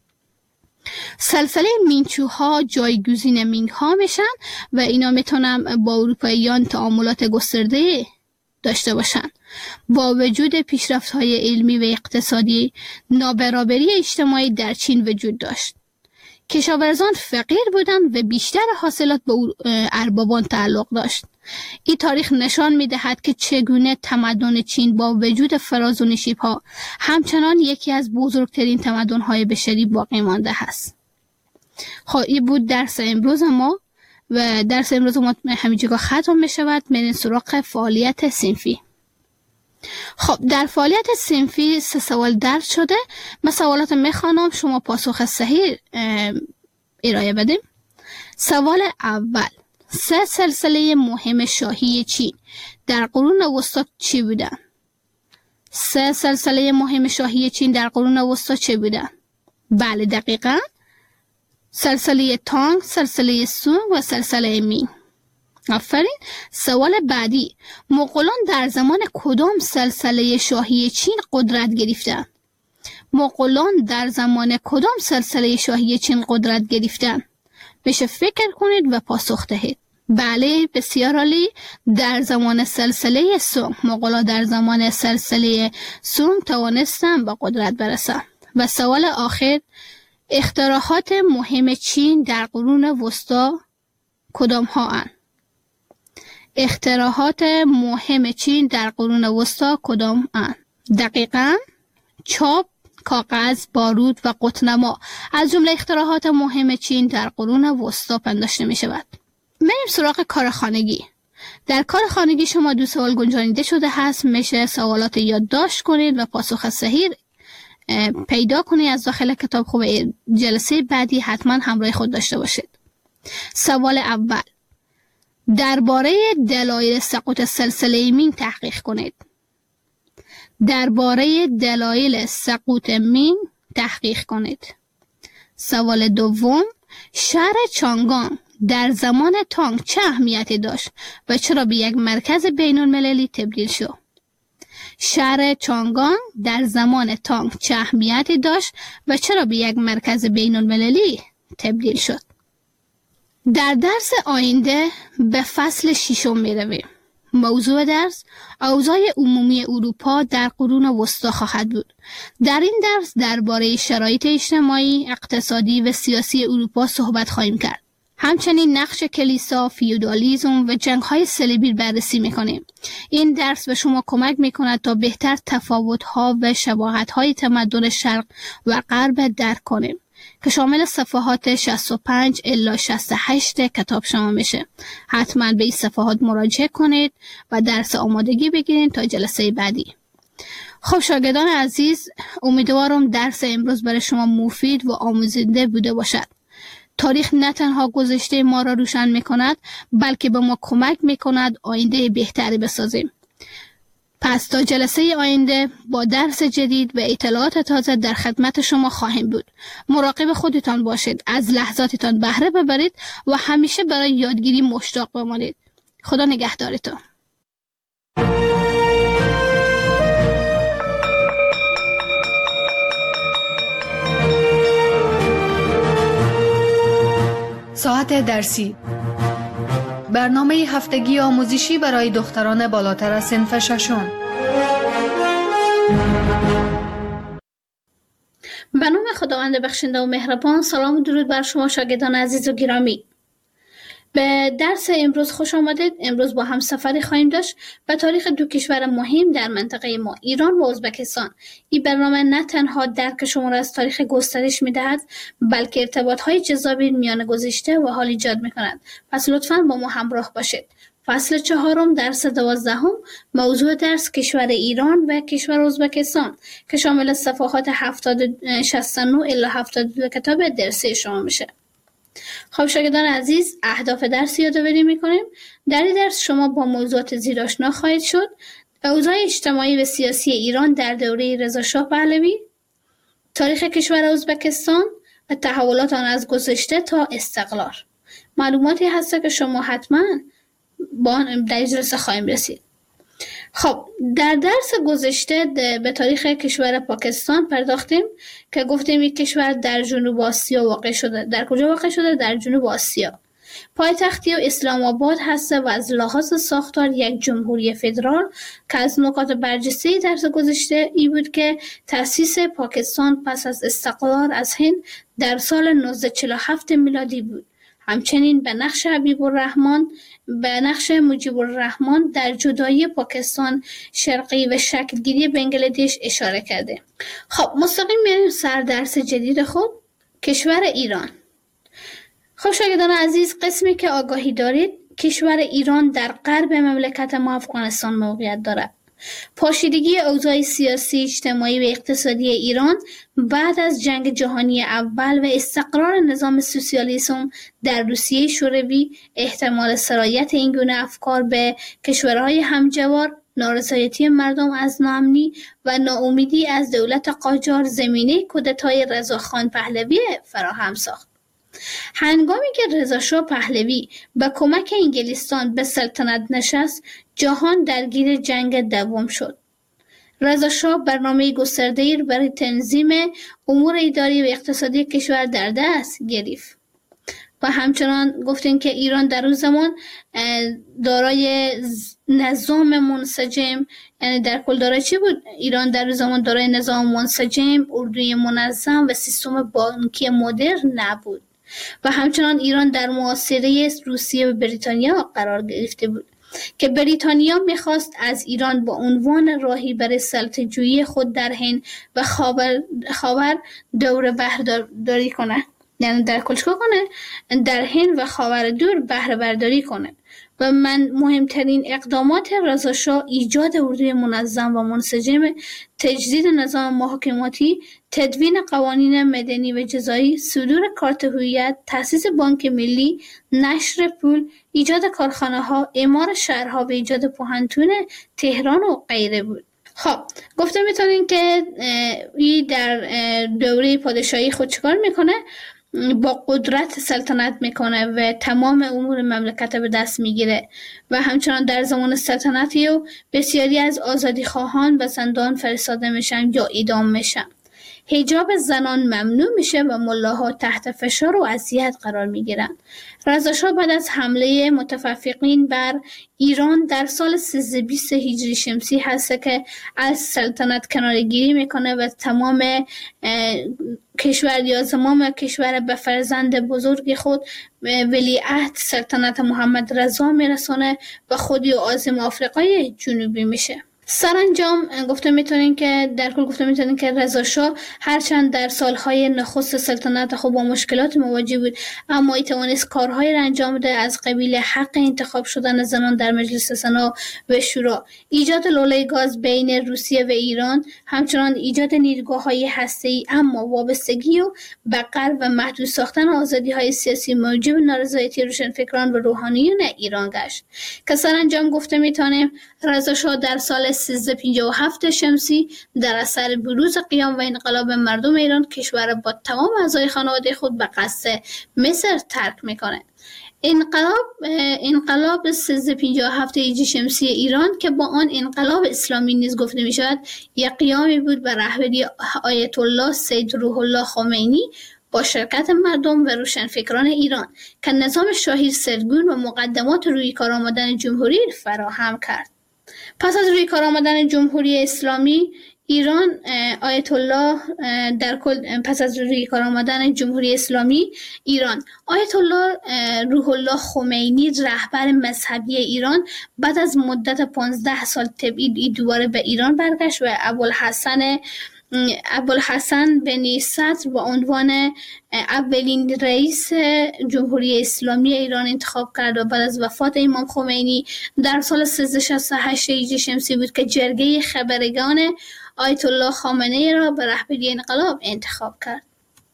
سلسله مینچوها جایگزین مینگ ها میشن و اینا میتونن با اروپاییان تعاملات گسترده داشته باشن. با وجود پیشرفت های علمی و اقتصادی، نابرابری اجتماعی در چین وجود داشت. کشاورزان فقیر بودند و بیشتر حاصلات به اربابان تعلق داشت. این تاریخ نشان می‌دهد که چگونه تمدن چین با وجود فراز و نشیب‌ها همچنان یکی از بزرگترین تمدن‌های بشری باقی مانده است. خب این بود درس امروز ما و درس امروز ما همینجا ختم می‌شود. میریم سراغ فعالیت صنفی. خب در فعالیت صنفی 3 سوال درج شده. من سوالات میخوانم، شما پاسخ صحیح ارائه بدیم. سوال اول: 3 سلسله مهم شاهی چین در قرون وسطا چی بودن؟ 3 سلسله مهم شاهی چین در قرون وسطا چی بودن؟ بله دقیقاً سلسله تانگ، سلسله سونگ و سلسله مینگ. آفرین. سوال بعدی: مغولان در زمان کدام سلسله شاهی چین قدرت گرفتند؟ مغولان در زمان کدام سلسله شاهی چین قدرت گرفتند؟ بشه فکر کنید و پاسخ دهید. بله بسیار عالی، در زمان سلسله سونگ. مغولان در زمان سلسله سونگ توانستند به قدرت برسند. و سوال آخر: اختراعات مهم چین در قرون وسطا کدام ها اند؟ اختراعات مهم چین در قرون وسطا کدام اند؟ دقیقاً چاپ، کاغذ، بارود و قطنما از جمله اختراعات مهم چین در قرون وسطا پنداشته می شود. بریم سراغ کار خانگی. در کار خانگی شما 2 سوال گنجانیده شده هست. میشه سوالات یادداشت کنید و پاسخ صحیح پیدا کنید از داخل کتاب. خوب جلسه بعدی حتما همراه خود داشته باشید. سوال اول، درباره دلایل سقوط سلسله مینگ تحقیق کنید. درباره دلایل سقوط مینگ تحقیق کنید. سوال دوم، شهر چانگان در زمان تانگ چه اهمیتی داشت و چرا به یک مرکز بین المللی تبدیل شد؟ شهر چانگان در زمان تانگ چه اهمیتی داشت و چرا به یک مرکز بین المللی تبدیل شد؟ در درس آینده به فصل 6 می رویم. موضوع درس اوضاع عمومی اروپا در قرون وسطا خواهد بود. در این درس درباره شرایط اجتماعی، اقتصادی و سیاسی اروپا صحبت خواهیم کرد. همچنین نقش کلیسا، فیودالیسم و جنگ‌های صلیبی بررسی می‌کنیم. این درس به شما کمک می‌کند تا بهتر تفاوت‌ها و شباهت‌های تمدن شرق و غرب درک کنیم که شامل صفحات 65 الی 68 کتاب شما میشه. حتما به این صفحات مراجعه کنید و درس آمادگی بگیرید تا جلسه بعدی. خب شاگردان عزیز، امیدوارم درس امروز برای شما مفید و آموزنده بوده باشد. تاریخ نه تنها گذشته ما را روشن می‌کند، بلکه به ما کمک می‌کند آینده بهتری بسازیم. پس تا جلسه آینده با درس جدید و اطلاعات تازه در خدمت شما خواهیم بود. مراقب خودتان باشید، از لحظاتتان بهره ببرید و همیشه برای یادگیری مشتاق بمانید. خدا نگهدارتان. ساعت درسی، برنامه هفتگی آموزشی برای دختران بالاتر از صنف ششم. به نام خداوند بخشنده و مهربان. سلام و درود بر شما شاگردان عزیز و گرامی. به درس امروز خوش آمدید. امروز با هم سفری خواهیم داشت به تاریخ 2 کشور مهم در منطقه ما، ایران و ازبکستان. این برنامه نه تنها درک شما را از تاریخ گسترش می‌دهد، بلکه ارتباط‌های جذابی میان گذشته و حال ایجاد می‌کند. پس لطفاً با ما همراه باشید. فصل 4 درس 12، موضوع درس کشور ایران و کشور ازبکستان که شامل صفحات 69 الی 72 کتاب درسی شما میشه. خب شاگردان عزیز، اهداف درس یادآوری می‌کنیم. در این درس شما با موضوعات زیر آشنا خواهید شد: اوضاع اجتماعی و سیاسی ایران در دوره رضا شاه پهلوی، تاریخ کشور ازبکستان و تحولات آن از گذشته تا استقلال. معلوماتی هست که شما حتما با در جلسه خواهیم رسید. خب در درس گذشته به تاریخ کشور پاکستان پرداختیم که گفتیم این کشور در جنوب آسیا واقع شده. در کجا واقع شده؟ در جنوب آسیا. پایتختی و اسلام آباد هست و از لحاظ ساختار یک جمهوری فدرال که از نکات برجسته درس گذشته ای بود که تأسیس پاکستان پس از استقلال از هند در سال 1947 میلادی بود. همچنین به نقش مجیب الرحمن در جدایی پاکستان شرقی و شکلگیری بنگلادش اشاره کرده. خب مستقیم میریم سر درس جدید خود، کشور ایران. خب شاگردان عزیز، قسمی که آگاهی دارید، کشور ایران در غرب مملکت ما افغانستان موقعیت دارد. پاشیدگی اوضاع سیاسی، اجتماعی و اقتصادی ایران بعد از جنگ جهانی اول و استقرار نظام سوسیالیسم در روسیه شوروی، احتمال سرایت این گونه افکار به کشورهای همجوار، نارضایتی مردم از ناامنی و ناامیدی از دولت قاجار زمینه کودتای رضاخان پهلوی فراهم ساخت. هنگامی که رضا شاه پهلوی به کمک انگلستان به سلطنت نشست، جهان درگیر جنگ دوم شد. رضا شاه برنامه گسترده‌ای برای تنظیم امور اداری و اقتصادی کشور در دست گرفت و همچنان گفتیم که ایران در اون زمان دارای نظام منسجم، یعنی در کل دارای چی بود؟ ایران در اون زمان دارای نظام منسجم، اردوی منظم و سیستم بانکی مدرن نبود و همچنان ایران در محاصره روسیه و بریتانیا قرار گرفته بود. که بریتانیا میخواست از ایران با عنوان راهی برای سلطه‌جویی خود در هند و خاور دور بهره‌برداری کنه، یعنی در کل چیکار کنه؟ در هند و خاور دور بهره برداری کنه. و مهمترین اقدامات رضا شاه ایجاد اردوی منظم و منسجم، تجدید نظام محاکماتی، تدوین قوانین مدنی و جزایی، صدور کارت هویت، تأسیس بانک ملی، نشر پول، ایجاد کارخانه‌ها، اعمار شهرها و ایجاد پوهنتون تهران و غیره بود. خب گفته میتونین که این در دوره پادشاهی خود چیکار میکنه؟ با قدرت سلطنت میکنه و تمام امور مملکت به دست میگیره و همچنان در زمان سلطنتی و بسیاری از آزادی خواهان به زندان فرستاده میشن یا اعدام میشن. حجاب زنان ممنوع میشه و ملاها تحت فشار و اذیت قرار میگیرن. رضا شاه بعد از حمله متفقین بر ایران در سال 1320 هجری شمسی هست که از سلطنت کناره‌گیری میکنه و تمام کشور یا زمام کشور به فرزند بزرگ خود ولیعهد سلطنت محمد رضا میرسونه و خودی و عازم آفریقای جنوبی میشه. سرانجام گفته میتونین که رضا شاه هرچند در سالهای نخست سلطنت خود با مشکلات مواجه بود، اما توانست کارهایی را انجام بده از قبیل حق انتخاب شدن زنان در مجلس سنا و شورا، ایجاد لوله گاز بین روسیه و ایران، همچنان ایجاد نیروگاه‌های هسته‌ای، اما وابستگی و به غرب و محدود ساختن آزادی‌های سیاسی موجب نارضایتی روشنفکران و روحانیون ایران گشت که سرانجام گفته میتونیم رضا شاه در سال 1357 شمسی در اثر بروز قیام و انقلاب مردم ایران کشور با تمام اعضای خانواده خود به قصد مصر ترک میکنه. انقلاب 1357 هجری شمسی ایران که با آن انقلاب اسلامی نیز گفته می شود، یک قیامی بود به رهبری آیت الله سید روح الله خمینی با شرکت مردم و روشنفکران ایران که نظام شاهی سرگون و مقدمات روی کار آمدن جمهوری فراهم کرد. پس از روی کار آمدن جمهوری اسلامی ایران، آیت الله روح الله خمینی رهبر مذهبی ایران بعد از مدت 15 سال تبعید دوباره به ایران برگشت و ابوالحسن بن صدر با عنوان اولین رئیس جمهوری اسلامی ایران انتخاب کرد و بعد از وفات امام خمینی در سال 1368 هجری شمسی بود که جرگه خبرگان آیت الله خامنه‌ای را به رهبری انقلاب انتخاب کرد.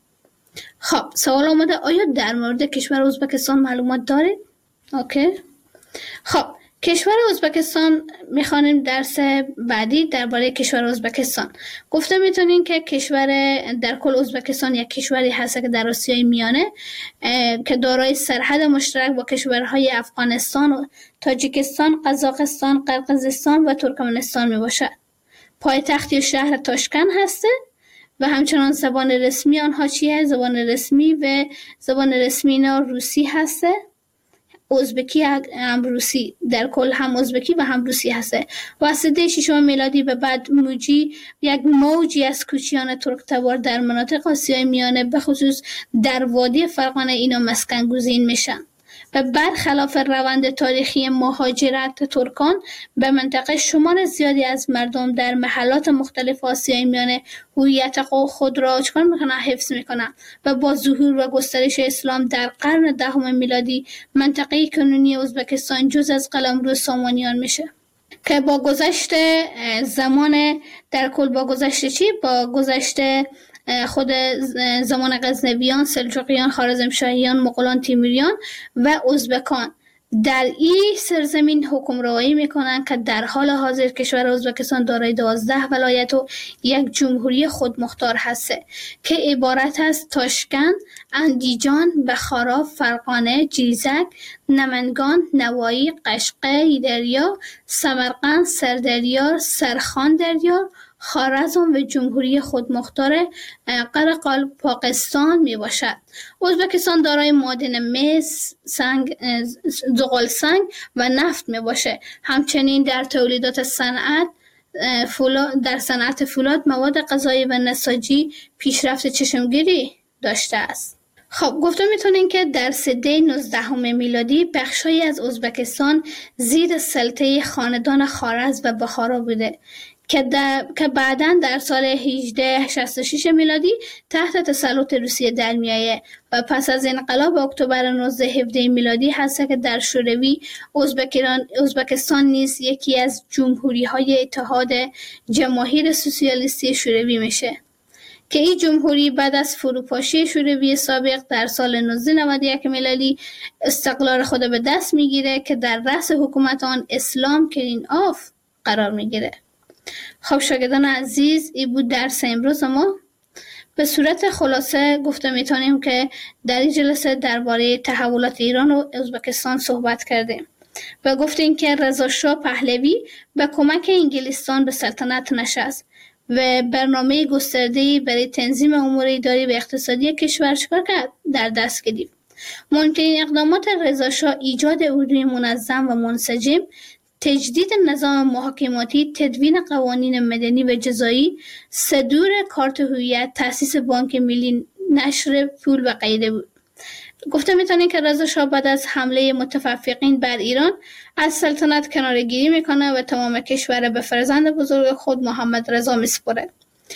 خب سوال آمده آیا در مورد کشور ازبکستان معلومات دارید؟ اوکی. خب کشور ازبکستان میخوانیم درس بعدی درباره کشور ازبکستان. گفته میتونین که در کل ازبکستان یک کشوری هست که در آسیای میانه که دارای سرحد مشترک با کشورهای افغانستان و تاجیکستان، قزاقستان، قرقیزستان و ترکمنستان میباشد. پایتختی و شهر تاشکند هسته و همچنان زبان رسمی آنها چیه؟ زبان رسمی اینا روسی هسته، ازبکی هم روسی، در کل هم ازبکی و هم روسی هسته. و از سده 6 میلادی به بعد یک موجی از کوچیان ترک تبار در مناطق آسیای میانه به خصوص در وادی فرغانه اینا مسکن گزین میشن و برخلاف روند تاریخی مهاجرت ترکان به منطقه، شمار زیادی از مردم در محلات مختلف آسیای میانه هویت خود را حفظ میکنند و با ظهور و گسترش اسلام در قرن 10 میلادی منطقه کنونی ازبکستان جز از قلمرو سامانیان میشه که با گذشت زمان با گذشت خود زمان غزنویان، سلجوقیان، خوارزمشاهیان، مغولان، تیموریان و ازبکان در این سرزمین حکمرانی میکنند که در حال حاضر کشور ازبکستان دارای 12 ولایت و یک جمهوری خودمختار هست که عبارت از تاشکند، اندیجان، بخارا، فرغانه، جیزک، نمنگان، نوایی، قشقه دریا، سمرقند، سردریار، سرخان دریا، خوارزم و جمهوری خودمختار قرقال پاکستان می باشد. ازبکستان دارای معادن مس، زغال سنگ و نفت می باشه. همچنین در تولیدات صنعت فولاد، مواد غذایی و نساجی پیشرفت چشمگیری داشته است. خب گفته میتونین که در سده 19 میلادی بخشایی از ازبکستان زیر سلطه خاندان خوارزم و بخارا بوده که بعداً در سال 1866 میلادی تحت تسلط روسیه در میایه و پس از انقلاب اکتبر 1917 میلادی هست که در شوروی ازبکستان نیز یکی از جمهوری‌های اتحاد جماهیر سوسیالیستی شوروی میشه که این جمهوری بعد از فروپاشی شوروی سابق در سال 1991 میلادی استقلال خود به دست میگیره که در رأس حکومت آن اسلام کرینوف قرار میگیره. خب شاگردان عزیز، این بود درس امروز ما. به صورت خلاصه گفته میتونیم که در این جلسه درباره تحولات ایران و ازبکستان صحبت کردیم و گفتیم که رضا شاه پهلوی به کمک انگلستان به سلطنت نشست و برنامه گسترده‌ای برای تنظیم امور اداری و اقتصادی کشور چکار کرد؟ در دست گرفت. مهمترین اقدامات رضا شاه ایجاد اردوی منظم و منسجم، تجدید نظام محاکماتی، تدوین قوانین مدنی و جزایی، صدور کارت هویت، تأسیس بانک ملی، نشر پول و غیره بود. گفته میتونه که رضا شاه بعد از حمله متفقین بر ایران از سلطنت کناره‌گیری میکنه و تمام کشور به فرزند بزرگ خود محمد رضا میسپره.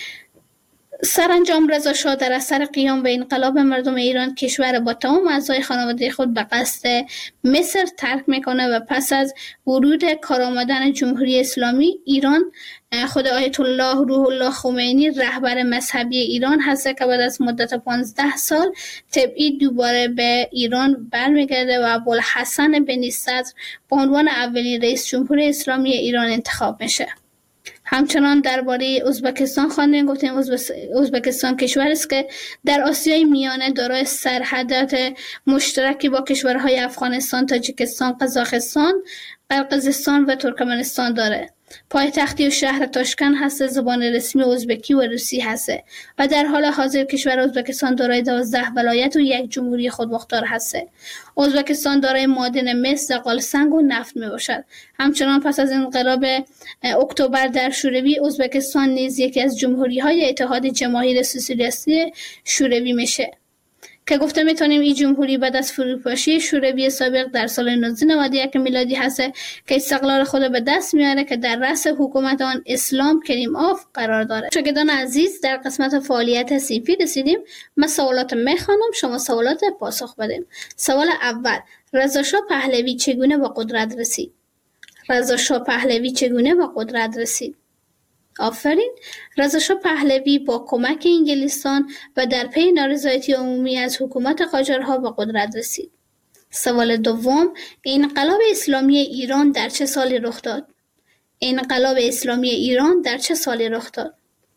سرانجام رضا شاه در اثر قیام به انقلاب مردم ایران کشور با تمام اعضای خانواده خود به قصد مصر ترک میکنه و پس از ورود کارآمدن جمهوری اسلامی ایران خود آیت الله روح الله خمینی رهبر مذهبی ایران هست که بعد از مدت 15 سال تبعید دوباره به ایران برمیگرده و ابوالحسن بنی صدر به عنوان اولین رئیس جمهور اسلامی ایران انتخاب میشه. همچنان درباره ازبکستان خواندیم. گفتیم ازبکستان کشوری است که در آسیای میانه دارای سرحدات مشترکی با کشورهای افغانستان، تاجیکستان، قزاقستان، قرقیزستان و ترکمنستان داره. پایتختی و شهر تاشکند هست، زبان رسمی ازبکی و روسی هست و در حال حاضر کشور ازبکستان دارای 12 ولایت و یک جمهوری خودمختار هست. ازبکستان دارای معادن مس، زغال سنگ و نفت می باشد. همچنان پس از انقلاب اکتبر در شوروی ازبکستان نیز یکی از جمهوری‌های اتحاد جماهیر سوسیالیستی شوروی میشه که گفته میتونیم این جمهوری بعد از فروپاشی شوروی سابق در سال 1991 میلادی هست که استقلال خود به دست میاره که در رأس حکومت آن اسلام کریموف قرار داره. شاگردان عزیز، در قسمت فعالیت صنفی رسیدیم. من سوالات میخوانم، شما سوالات پاسخ بدیم. سوال اول: رضا شاه پهلوی چگونه به قدرت رسید؟ رضا شاه پهلوی چگونه به قدرت رسید؟ آفرین. رضا شاه پهلوی با کمک انگلستان و در پی نارضایتی عمومی از حکومت قاجارها به قدرت رسید. سوال دوم: انقلاب اسلامی ایران در چه سالی رخ داد؟ انقلاب اسلامی ایران در چه سالی رخ داد؟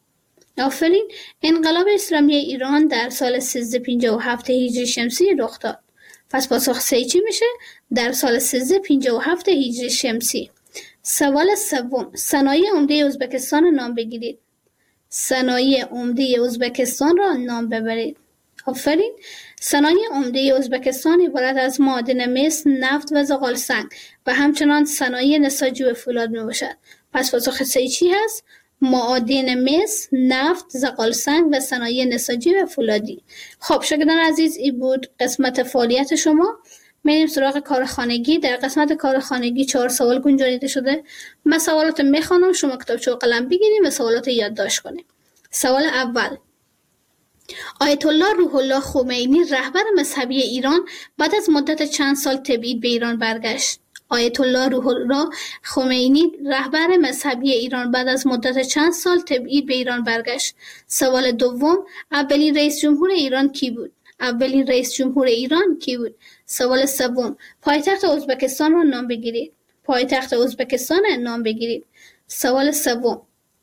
آفرین. انقلاب اسلامی ایران در سال 1357 هجری شمسی رخ داد. پس پاسخ سه چی میشه؟ در سال 1357 هجری شمسی. سوال سوم: صنایع عمده ازبکستان نام بگیرید. صنایع عمده ازبکستان را نام ببرید. آفرین. صنایع عمده ازبکستان عبارت از معادن مس، نفت و زغال سنگ و همچنان صنایع نساجی و فولاد می باشد. پس پاسخ سه چی هست؟ معادن مس، نفت، زغال سنگ و صنایع نساجی و فولادی. خب شاگردان عزیز، این بود قسمت فعالیت شما. میریم سراغ کار خانگی. در قسمت کار خانگی 4 سوال گنجانیده شده. من سوالات میخوانم، شما کتابچه و قلم بگیریم و سوالات یادداشت کنیم. سوال اول: آیت الله روح الله خمینی رهبر مذهبی ایران بعد از مدت چند سال تبعید به ایران برگشت؟ آیت الله روح الله خمینی رهبر مذهبی ایران بعد از مدت چند سال تبعید به ایران برگشت. سوال دوم: اولین رئیس جمهور ایران کی بود؟ اولین رئیس جمهور ایران کی بود؟ سوال سوم: پایتخت ازبکستان را نام بگیرید. پایتخت ازبکستان نام بگیرید. سوال سوم.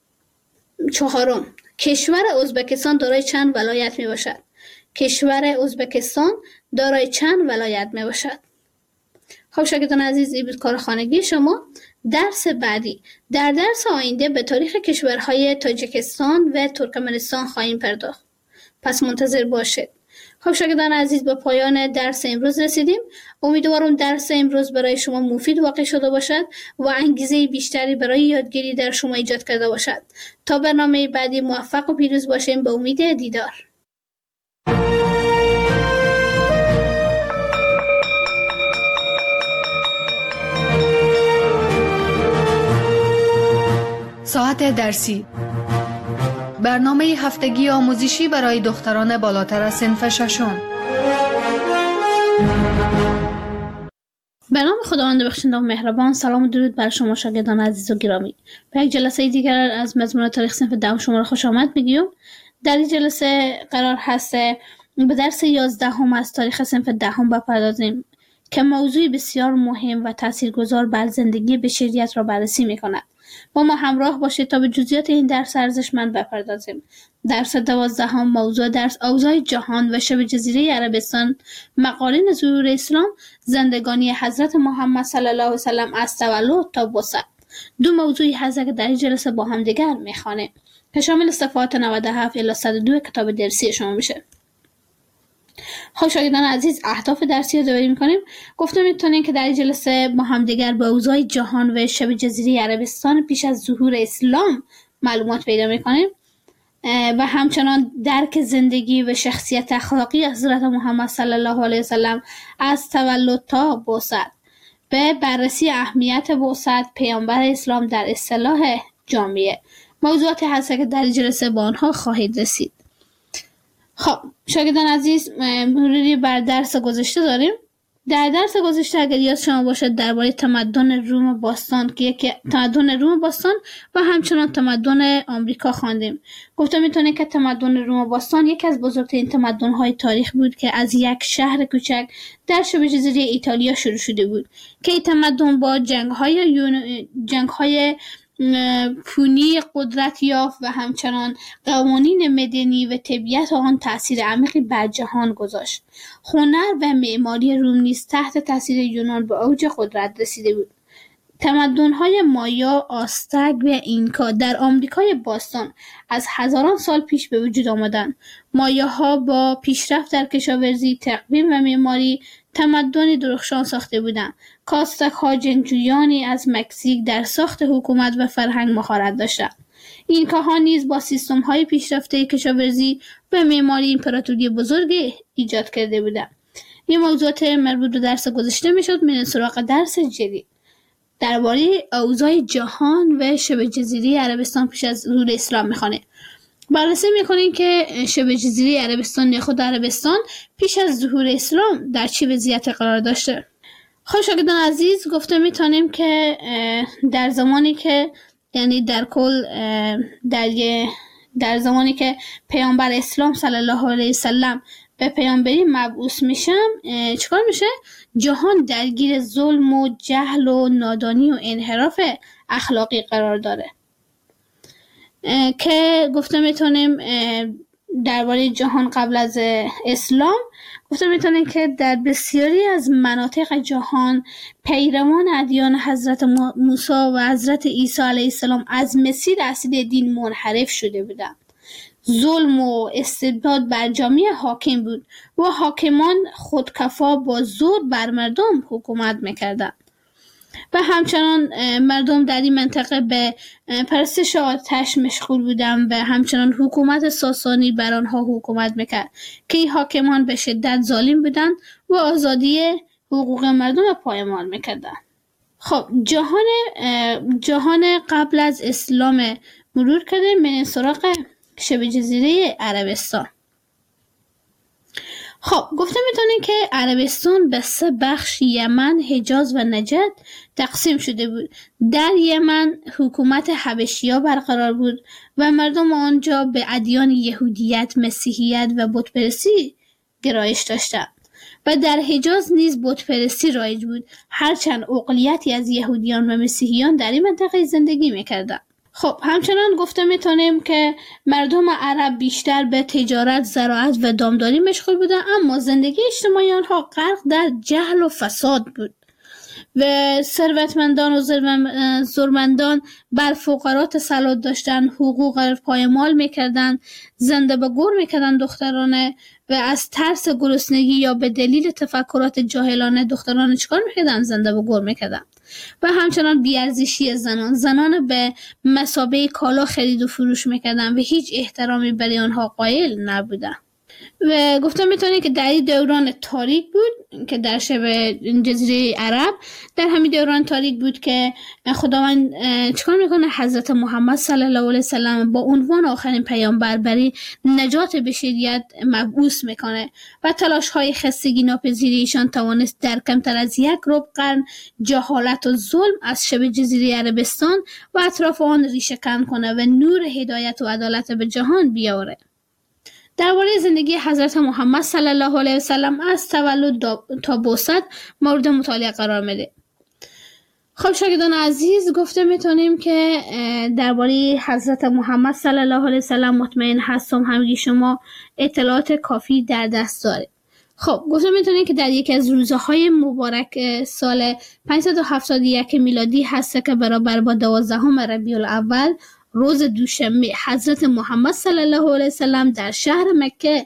چهارم: کشور ازبکستان دارای چند ولایت می باشد؟ کشور ازبکستان دارای چند ولایت می باشد؟ خب شاگردان عزیز، این بود کار خانگی شما. درس بعدی، در درس آینده به تاریخ کشورهای تاجیکستان و ترکمنستان خواهیم پرداخت. پس منتظر باشید. خب شاگردان عزیز، به پایان درس امروز رسیدیم. امیدوارم درس امروز برای شما مفید واقع شده باشد و انگیزه بیشتری برای یادگیری در شما ایجاد کرده باشد. تا برنامه بعدی موفق و پیروز باشیم. به امید دیدار. ساعت درسی، برنامه هفتگی آموزشی برای دختران بالاتر از صنف ششم. به نام خداوند بخشنده و مهربان. سلام و درود بر شما شاگردان عزیز و گرامی. به یک جلسه دیگر از مضمون تاریخ صنف دهم شما را خوش آمد میگیم. در این جلسه قرار هست به درس 11 از تاریخ صنف دهم بپردازیم که موضوعی بسیار مهم و تاثیرگذار بر زندگی بشریت را بررسی میکند. با ما همراه باشید تا به جزئیات این درس ارزشمند بپردازیم. درس 12 موضوع درس اوضاع جهان و شبه جزیره عربستان، مقارن ظهور اسلام، زندگانی حضرت محمد صلی الله علیه و سلم از تولد تا بعثت. دو موضوعی هست که در این جلسه با هم دیگر میخوانیم که شامل صفحات 97 الی 102 کتاب درسی شما میشه. خب شاگردان عزیز، اهداف درسی رو یادآوری می‌کنیم. گفتم میتونیم که در این جلسه با هم دیگر به اوضاع جهان و شبه جزیره عربستان پیش از ظهور اسلام معلومات پیدا می‌کنیم و همچنان درک زندگی و شخصیت اخلاقی حضرت محمد صلی الله علیه و سلم از تولد تا بعثت، به بررسی اهمیت بعثت پیامبر اسلام در اصطلاح جامعه. موضوعاتی هست که در این جلسه با آنها خواهید رسید. خب شاگردان عزیز، مروری بر درس گذشته داریم. در درس گذشته اگر یاد شما باشد درباره تمدن روم باستان که یکی تمدن روم باستان و همچنان تمدن آمریکا خواندیم. گفتم میتونه که تمدن روم باستان یکی از بزرگترین تمدن‌های تاریخ بود که از یک شهر کوچک در شبه جزیره ایتالیا شروع شده بود که این تمدن با جنگ‌های پونی قدرت یافت و همچنان قوانین مدنی و طبیعت آن تأثیر عمیقی بر جهان گذاشت. هنر و معماری روم نیز تحت تأثیر یونان به اوج قدرت رسیده بود. تمدن‌های مایا، آستک و اینکا در آمریکای باستان از هزاران سال پیش به وجود آمدند. مایاها با پیشرفت در کشاورزی، تقویم و معماری تمدنی درخشان ساخته بودند. آستک‌ها جنگجویانی از مکزیک در ساخت حکومت و فرهنگ مهارت داشتند. اینکاها نیز با سیستم‌های پیشرفته کشاورزی و معماری امپراتوری بزرگی ایجاد کرده بودند. این موضوعات مربوط به درس گذشته میشد. میریم سراغ درس جدید درباره اوضاع جهان و شبه جزیره عربستان پیش از ظهور اسلام میخوانه. بررسی میکنیم که شبه جزیره عربستان یا خود عربستان پیش از ظهور اسلام در چه وضعیتی قرار داشته. خب شاگردان عزیز، گفته میتونیم که در زمانی که یعنی در کل در زمانی که پیامبر اسلام صلی الله علیه و سلم به پیامبری مبعوث میشم چیکار میشه؟ جهان درگیر ظلم و جهل و نادانی و انحراف اخلاقی قرار داره که گفته میتونیم درباره جهان قبل از اسلام گفته میتونیم که در بسیاری از مناطق جهان پیروان ادیان حضرت موسی و حضرت عیسی علیه السلام از مسیر اصلی دین منحرف شده بودند. ظلم و استبداد بر جامعه حاکم بود و حاکمان خودکفا با زور بر مردم حکومت میکردند و همچنان مردم در این منطقه به پرستش آتش مشغول بودند و همچنان حکومت ساسانی بر آنها حکومت میکرد که این حاکمان به شدت ظالم بودند و آزادی حقوق مردم را پایمال میکردند. خب جهان قبل از اسلام مرور کرده. من سراغ شبه جزیره عربستان. خب گفته میتونیم که عربستان به 3 بخش یمن، حجاز و نجد تقسیم شده بود. در یمن حکومت حبشی‌ها برقرار بود و مردم آنجا به ادیان یهودیت، مسیحیت و بتپرستی گرایش داشتند و در حجاز نیز بتپرستی رایج بود، هرچند اقلیتی از یهودیان و مسیحیان در این منطقه زندگی میکردند. خب همچنان گفته میتونیم که مردم عرب بیشتر به تجارت، زراعت و دامداری مشغول بودند، اما زندگی اجتماعی آنها غرق در جهل و فساد بود و ثروتمندان و زورمندان بر فقرا تسلط داشتند، حقوق پایمال میکردند، زنده به گور میکردند دخترانه و از ترس گرسنگی یا به دلیل تفکرات جاهلانه دختران چیکار میکردند؟ زنده به گور میکردند. و همچنان بیارزشی زنان به مثابه کالا خرید و فروش میکردند و هیچ احترامی برای آنها قائل نبودند. و گفتم میتونه که در این دوران تاریک بود که در شبه جزیره عرب، در همین دوران تاریک بود که خداوند چیکار میکنه؟ حضرت محمد صلی الله علیه وسلم با عنوان آخرین پیامبر برای نجات بشریت مبعوث میکنه و تلاش های خستگی ناپذیری ایشان توانست در کمتر از 1 ربع قرن جهالت و ظلم از شبه جزیره عربستان و اطراف آن ریشه کن کنه و نور هدایت و عدالت به جهان بیاره. درباره زندگی حضرت محمد صلی الله علیه وسلم از تولد تا بعثت مورد مطالعه قرار میده. خب شاگردان عزیز، گفته میتونیم که درباره حضرت محمد صلی الله علیه وسلم مطمئن هستم همگی شما اطلاعات کافی در دست دارید. خب گفته میتونیم که در یکی از روزهای مبارک سال 571 میلادی هست که برابر با 12 ربیع الاول روز دوشنبه حضرت محمد صلی الله علیه وسلم در شهر مکه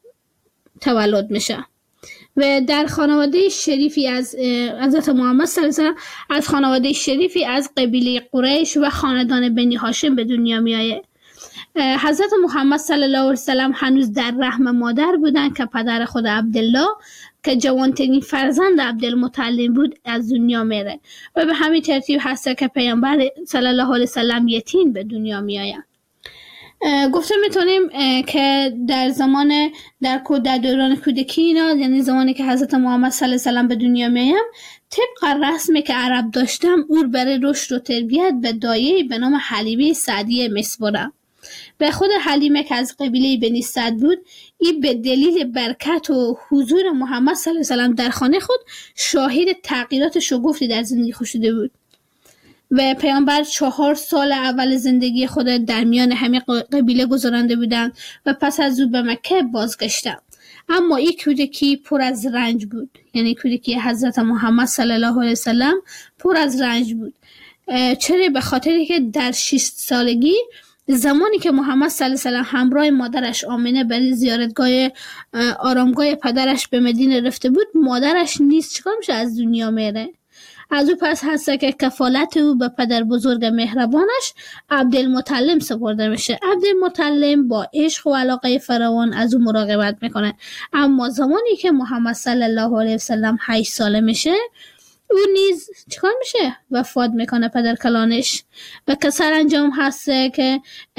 تولد میشه و در خانواده شریفی از حضرت محمد صلی الله علیه وسلم از خانواده شریفی از قبیله قریش و خاندان بنی هاشم به دنیا میآید. حضرت محمد صلی الله علیه وسلم هنوز در رحم مادر بودند که پدر خود عبدالله که جوانترین فرزند عبدالمطلب بود از دنیا میره و به همین ترتیب هست که پیامبر صلی الله علیه وسلم یتیم به دنیا میآید. گفته میتونیم که در دوران کودکی اینا، یعنی زمانی که حضرت محمد صلی الله علیه وسلم به دنیا میآید، طبق رسمی که عرب داشتن او برای رشد و تربیت به دایه‌ای به نام حلیمه سعدیه میسپرد. به خود حلیمه که از قبیله بنی سعد بود، این به دلیل برکت و حضور محمد صلی الله علیه وسلم در خانه خود شاهد تغییرات شگفتی در زندگی خود شده بود و پیامبر 4 سال اول زندگی خود در میان همه قبیله گذرانده بودند و پس از او به مکه بازگشتند. اما این کودکی پر از رنج بود، یعنی کودکی حضرت محمد صلی الله علیه وسلم پر از رنج بود. چرا؟ به خاطری که در 6 سالگی زمانی که محمد صلی الله علیه وسلم همراه مادرش آمنه برای زیارتگاه آرامگاه پدرش به مدینه رفته بود، مادرش نیز چیکار میشه؟ از دنیا میره. از او پس هست که کفالت او به پدر بزرگ مهربانش عبدالمطلب سپرده میشه. عبدالمطلب با عشق و علاقه فراوان از او مراقبت میکنه. اما زمانی که محمد صلی الله علیه وسلم 8 ساله میشه، او نیز چیکار میشه؟ وفات میکنه پدر کلانش و که سرانجام هست که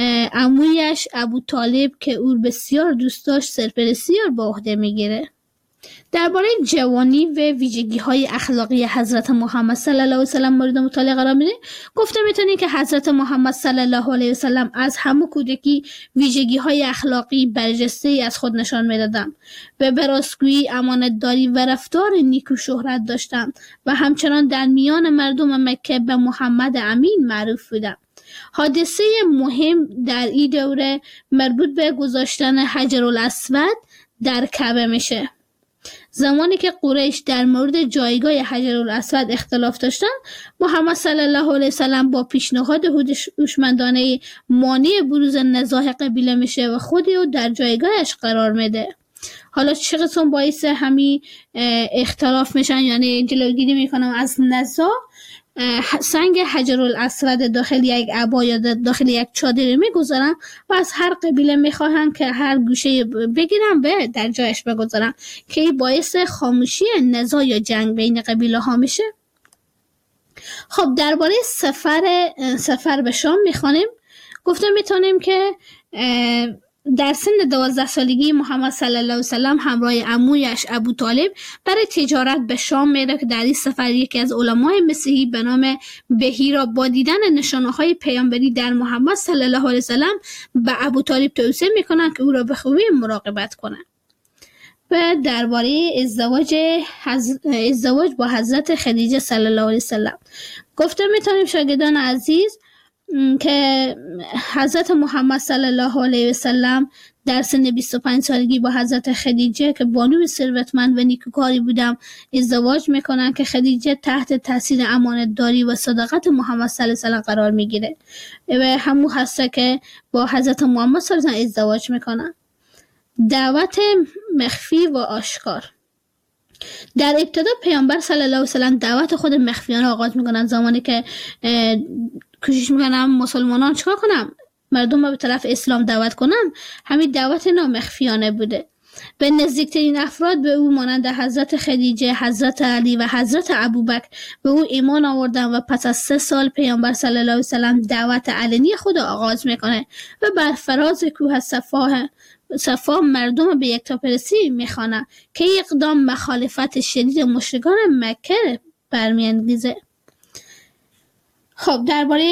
عمویش ابو طالب که او بسیار دوست داشت سرپرستی به عهده میگیره. درباره جوانی و ویژگی‌های اخلاقی حضرت محمد صلی الله علیه وسلم مورد مطالعه قرار میده. گفته میتونی که حضرت محمد صلی الله علیه وسلم از همه کودکی ویژگی‌های اخلاقی برجسته‌ای از خود نشان میدادند و به راستگویی، امانتداری و رفتار نیکو شهرت داشتند و همچنان در میان مردم مکه به محمد امین معروف بودند. حادثه مهم در این دوره مربوط به گذاشتن حجرالاسود در کعبه میشه. زمانی که قریش در مورد جایگاه حجرالاسود اختلاف داشتند، محمد صلی الله علیه وسلم با پیشنهاد هوشمندانه مانع بروز نزاع قبیله میشه و خودی رو در جایگاهش قرار میده. حالا چه قسم باعث همین اختلاف میشن، یعنی جلوگیری میکنم از نزاع، سنگ حجرالاسود داخل یک عبا یا داخل یک چادر میگذارن و از هر قبیله میخواهن که هر گوشه بگیرن و در جایش بگذارن که این باعث خاموشی نزاع یا جنگ بین قبیله ها میشه. خب درباره سفر به شام میخوانیم. گفته میتونیم که در سن 12 سالگی محمد صلی الله علیه وسلم همراه عمویش ابو طالب برای تجارت به شام میره که در این سفر یکی از علمای مسیحی به نام بهیرا با دیدن نشانه‌های پیامبری در محمد صلی الله علیه وسلم به ابو طالب توصیه میکنن که او را به خوبی مراقبت کنه. و درباره ازدواج با حضرت خدیجه صلی الله علیه وسلم گفته میتونیم شاگردان عزیز که حضرت محمد صلی الله علیه وسلم در سن 25 سالگی با حضرت خدیجه که بانوی ثروتمند و نیکوکاری بودم ازدواج میکنن که خدیجه تحت تاثیر امانتداری و صداقت محمد صلی الله علیه وسلم قرار میگیره و همون هست که با حضرت محمد صلی الله علیه وسلم ازدواج میکنن. دعوت مخفی و آشکار. در ابتدا پیامبر صلی الله علیه وسلم دعوت خود مخفیانه آغاز میکنن. زمانی که کوشش میکنم مسلمانان چیکار کنم؟ مردم رو به طرف اسلام دعوت کنم، همین دعوت نامخفیانه بوده. به نزدیکترین افراد به او مانند حضرت خدیجه، حضرت علی و حضرت ابوبکر به او ایمان آوردند و پس از 3 سال پیامبر صلی الله علیه و سلم دعوت علنی خود آغاز میکنه و بر فراز کوه صفا مردم به یکتاپرستی میخوانه که این اقدام مخالفت شدید مشرکان مکه برمیانگیزه. خب درباره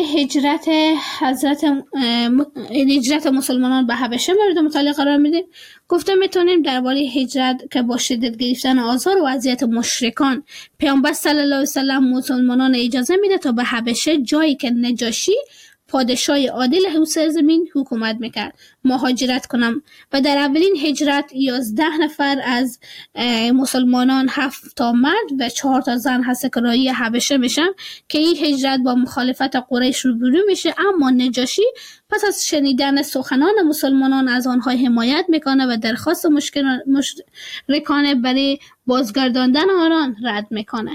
هجرت مسلمانان به حبشه مورد مطالعه قرار میدیم. گفته میتونیم درباره هجرت که با شدت گرفتن آزار و اذیت مشرکان پیامبر صلی الله علیه و سلم مسلمانان اجازه میده تا به حبشه، جایی که نجاشی پادشاه عادل او سرزمین حکومت میکرد، مهاجرت کنم و در اولین هجرت 11 نفر از مسلمانان 7 تا مرد و 4 تا زن هسته‌کارای حبشه میشن که این هجرت با مخالفت قریش روبرو میشه، اما نجاشی پس از شنیدن سخنان مسلمانان از آنها حمایت میکنه و درخواست مشرکان برای بازگرداندن آنان رد میکنه.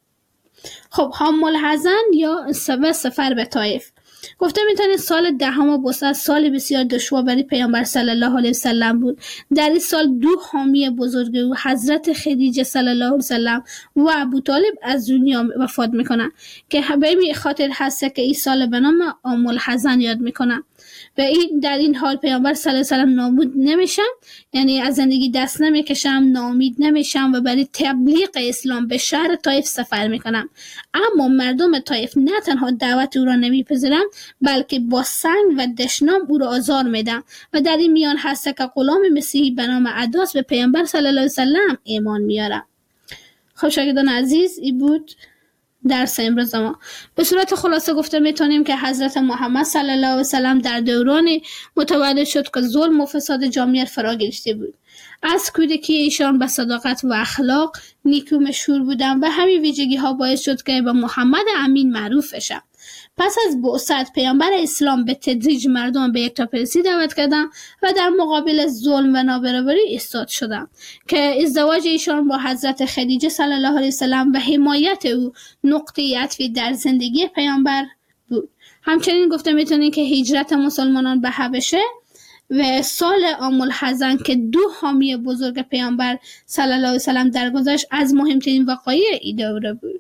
خب حم الحزن یا سفر به طائف. گفته میتونید سال 10 بوسط سال بسیار دشوار برای پیامبر صلی الله علیه و سلم بود. در این سال 2 حامی بزرگ او حضرت خدیجه صلی الله علیه و سلم و ابو طالب از دنیا وفات میکنن که به این خاطر هست که این سال به نام عام الحزن یاد میکنن. و این در این حال پیامبر صلی الله علیه و سلم نابود نمیشن، یعنی از زندگی دست نمیکشم، ناامید نمیشم و برای تبلیغ اسلام به شهر طائف سفر میکنم. اما مردم طائف نه تنها دعوت او را نمیپذیرند بلکه با سنگ و دشنام او را آزار میدن و در این میان هست که غلام مسیحی به نام عداس به پیامبر صلی الله علیه و سلم ایمان میاره. خب شاگردان عزیز، این بود درس امروز ما. به صورت خلاصه گفته میتونیم که حضرت محمد صلی الله علیه و سلم در دوران متولد شد که ظلم و فساد جامعه فرا گرفته بود. از کودکی ایشان به صداقت و اخلاق نیکو مشهور بودند و همین ویژگی ها باعث شد که به محمد امین معروف بشن. پس از بعثت پیامبر اسلام به تدریج مردم به یکتاپرستی دعوت کردند و در مقابل ظلم و نابرابری ایستاد شدند که ازدواج ایشان با حضرت خدیجه صلی الله علیه و سلم و حمایت او نقطه عطفی در زندگی پیامبر بود. همچنین گفته میتونید که هجرت مسلمانان به حبشه و سال عام الحزن که 2 حامی بزرگ پیامبر صلی الله علیه و سلم درگذشت از مهمترین وقایع این دوره بود.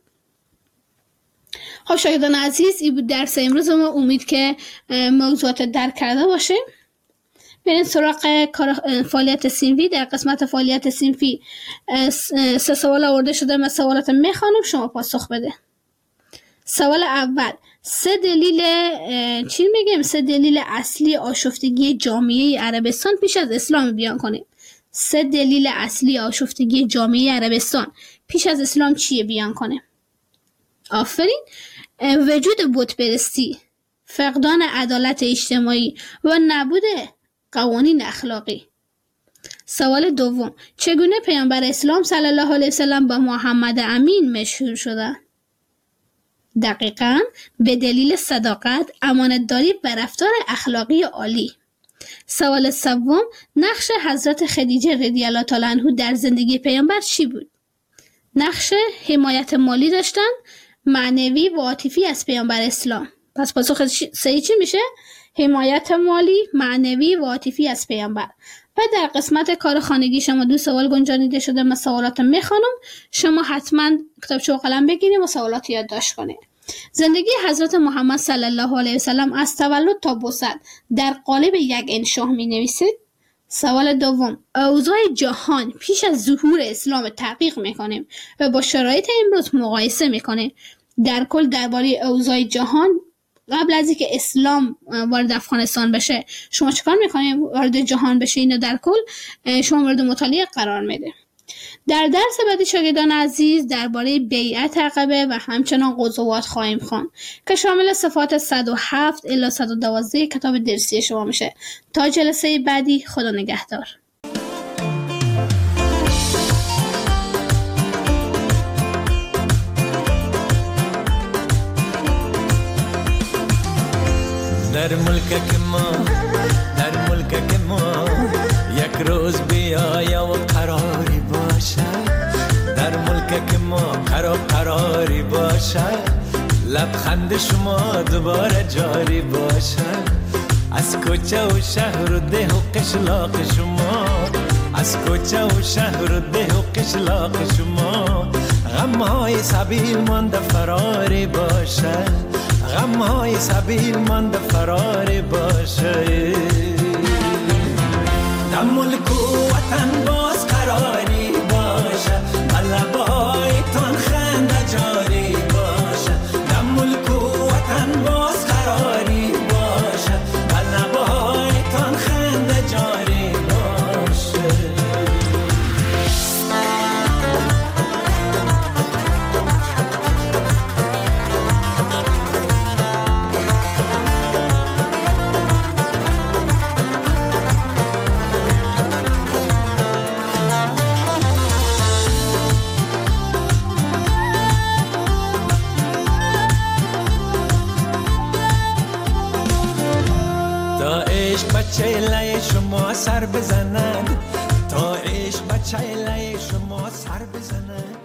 خب شاگردان عزیز، این بود درس امروز ما. امید که موضوعات درک کرده باشه. بریم سراغ فعالیت صنفی. در قسمت فعالیت صنفی 3 سوال آورده شده. من سوالات میخوانم، شما پاسخ بده. سوال اول، 3 دلیل اصلی آشفتگی جامعه عربستان پیش از اسلام بیان کنید. 3 دلیل اصلی آشفتگی جامعه عربستان پیش از اسلام چیه بیان کنه؟ آفرین. وجود بتپرستی، فقدان عدالت اجتماعی و نبود قوانین اخلاقی. سوال دوم، چگونه پیامبر اسلام صلی الله علیه و سلم با محمد امین مشهور شده؟ دقیقاً به دلیل صداقت، امانتداری و رفتار اخلاقی عالی. سوال سوم، نقش حضرت خدیجه رضی الله تعالی عنها در زندگی پیامبر چی بود؟ نقش حمایت مالی داشتن، معنوی و عاطفی از پیامبر اسلام. پس پاسخ صحیح چی میشه؟ حمایت مالی، معنوی و عاطفی از پیامبر. و در قسمت کار خانگی شما 2 سوال گنجانیده شده. من سوالات میخوانم، شما حتما کتابچه و قلم بگیرید و سوالات یادداشت کنید. زندگی حضرت محمد صلی الله علیه و سلم از تولد تا بعثت در قالب یک انشاء می نویسید. سوال دوم، اوضاع جهان پیش از ظهور اسلام تحقیق میکنیم و با شرایط امروز مقایسه میکنیم. در کل درباره اوضاع جهان قبل از اینکه اسلام وارد افغانستان بشه شما چیکار میکنید؟ وارد جهان بشه، اینو در کل شما مورد مطالعه قرار میده. در درس بعدی شاگردان عزیز درباره بیعت عقبه و همچنان غزوات خواهیم خواند که شامل صفحات 107 الی 112 کتاب درسی شما میشه. تا جلسه بعدی، خدا نگهدار. در ملک ما یک روز بیایا و قراری باشه. در ملک ما قراری باشه. لبخند شما دوباره جاری باشه. از کوچه و شهر و ده و قشلاق شما از کوچه و شهر و ده و قشلاق شما غمهای سبیل مانده فراری باشه غمهای سبیل مانده فراری باشه در ملک و وطن باز قراری باشه لبایتان خنده جاری باشه در ملک و وطن باز قراری باشه لبایتان خنده جاری باشه بچه لای شما سر بزنن تا عشق بچه لای شما سر بزنن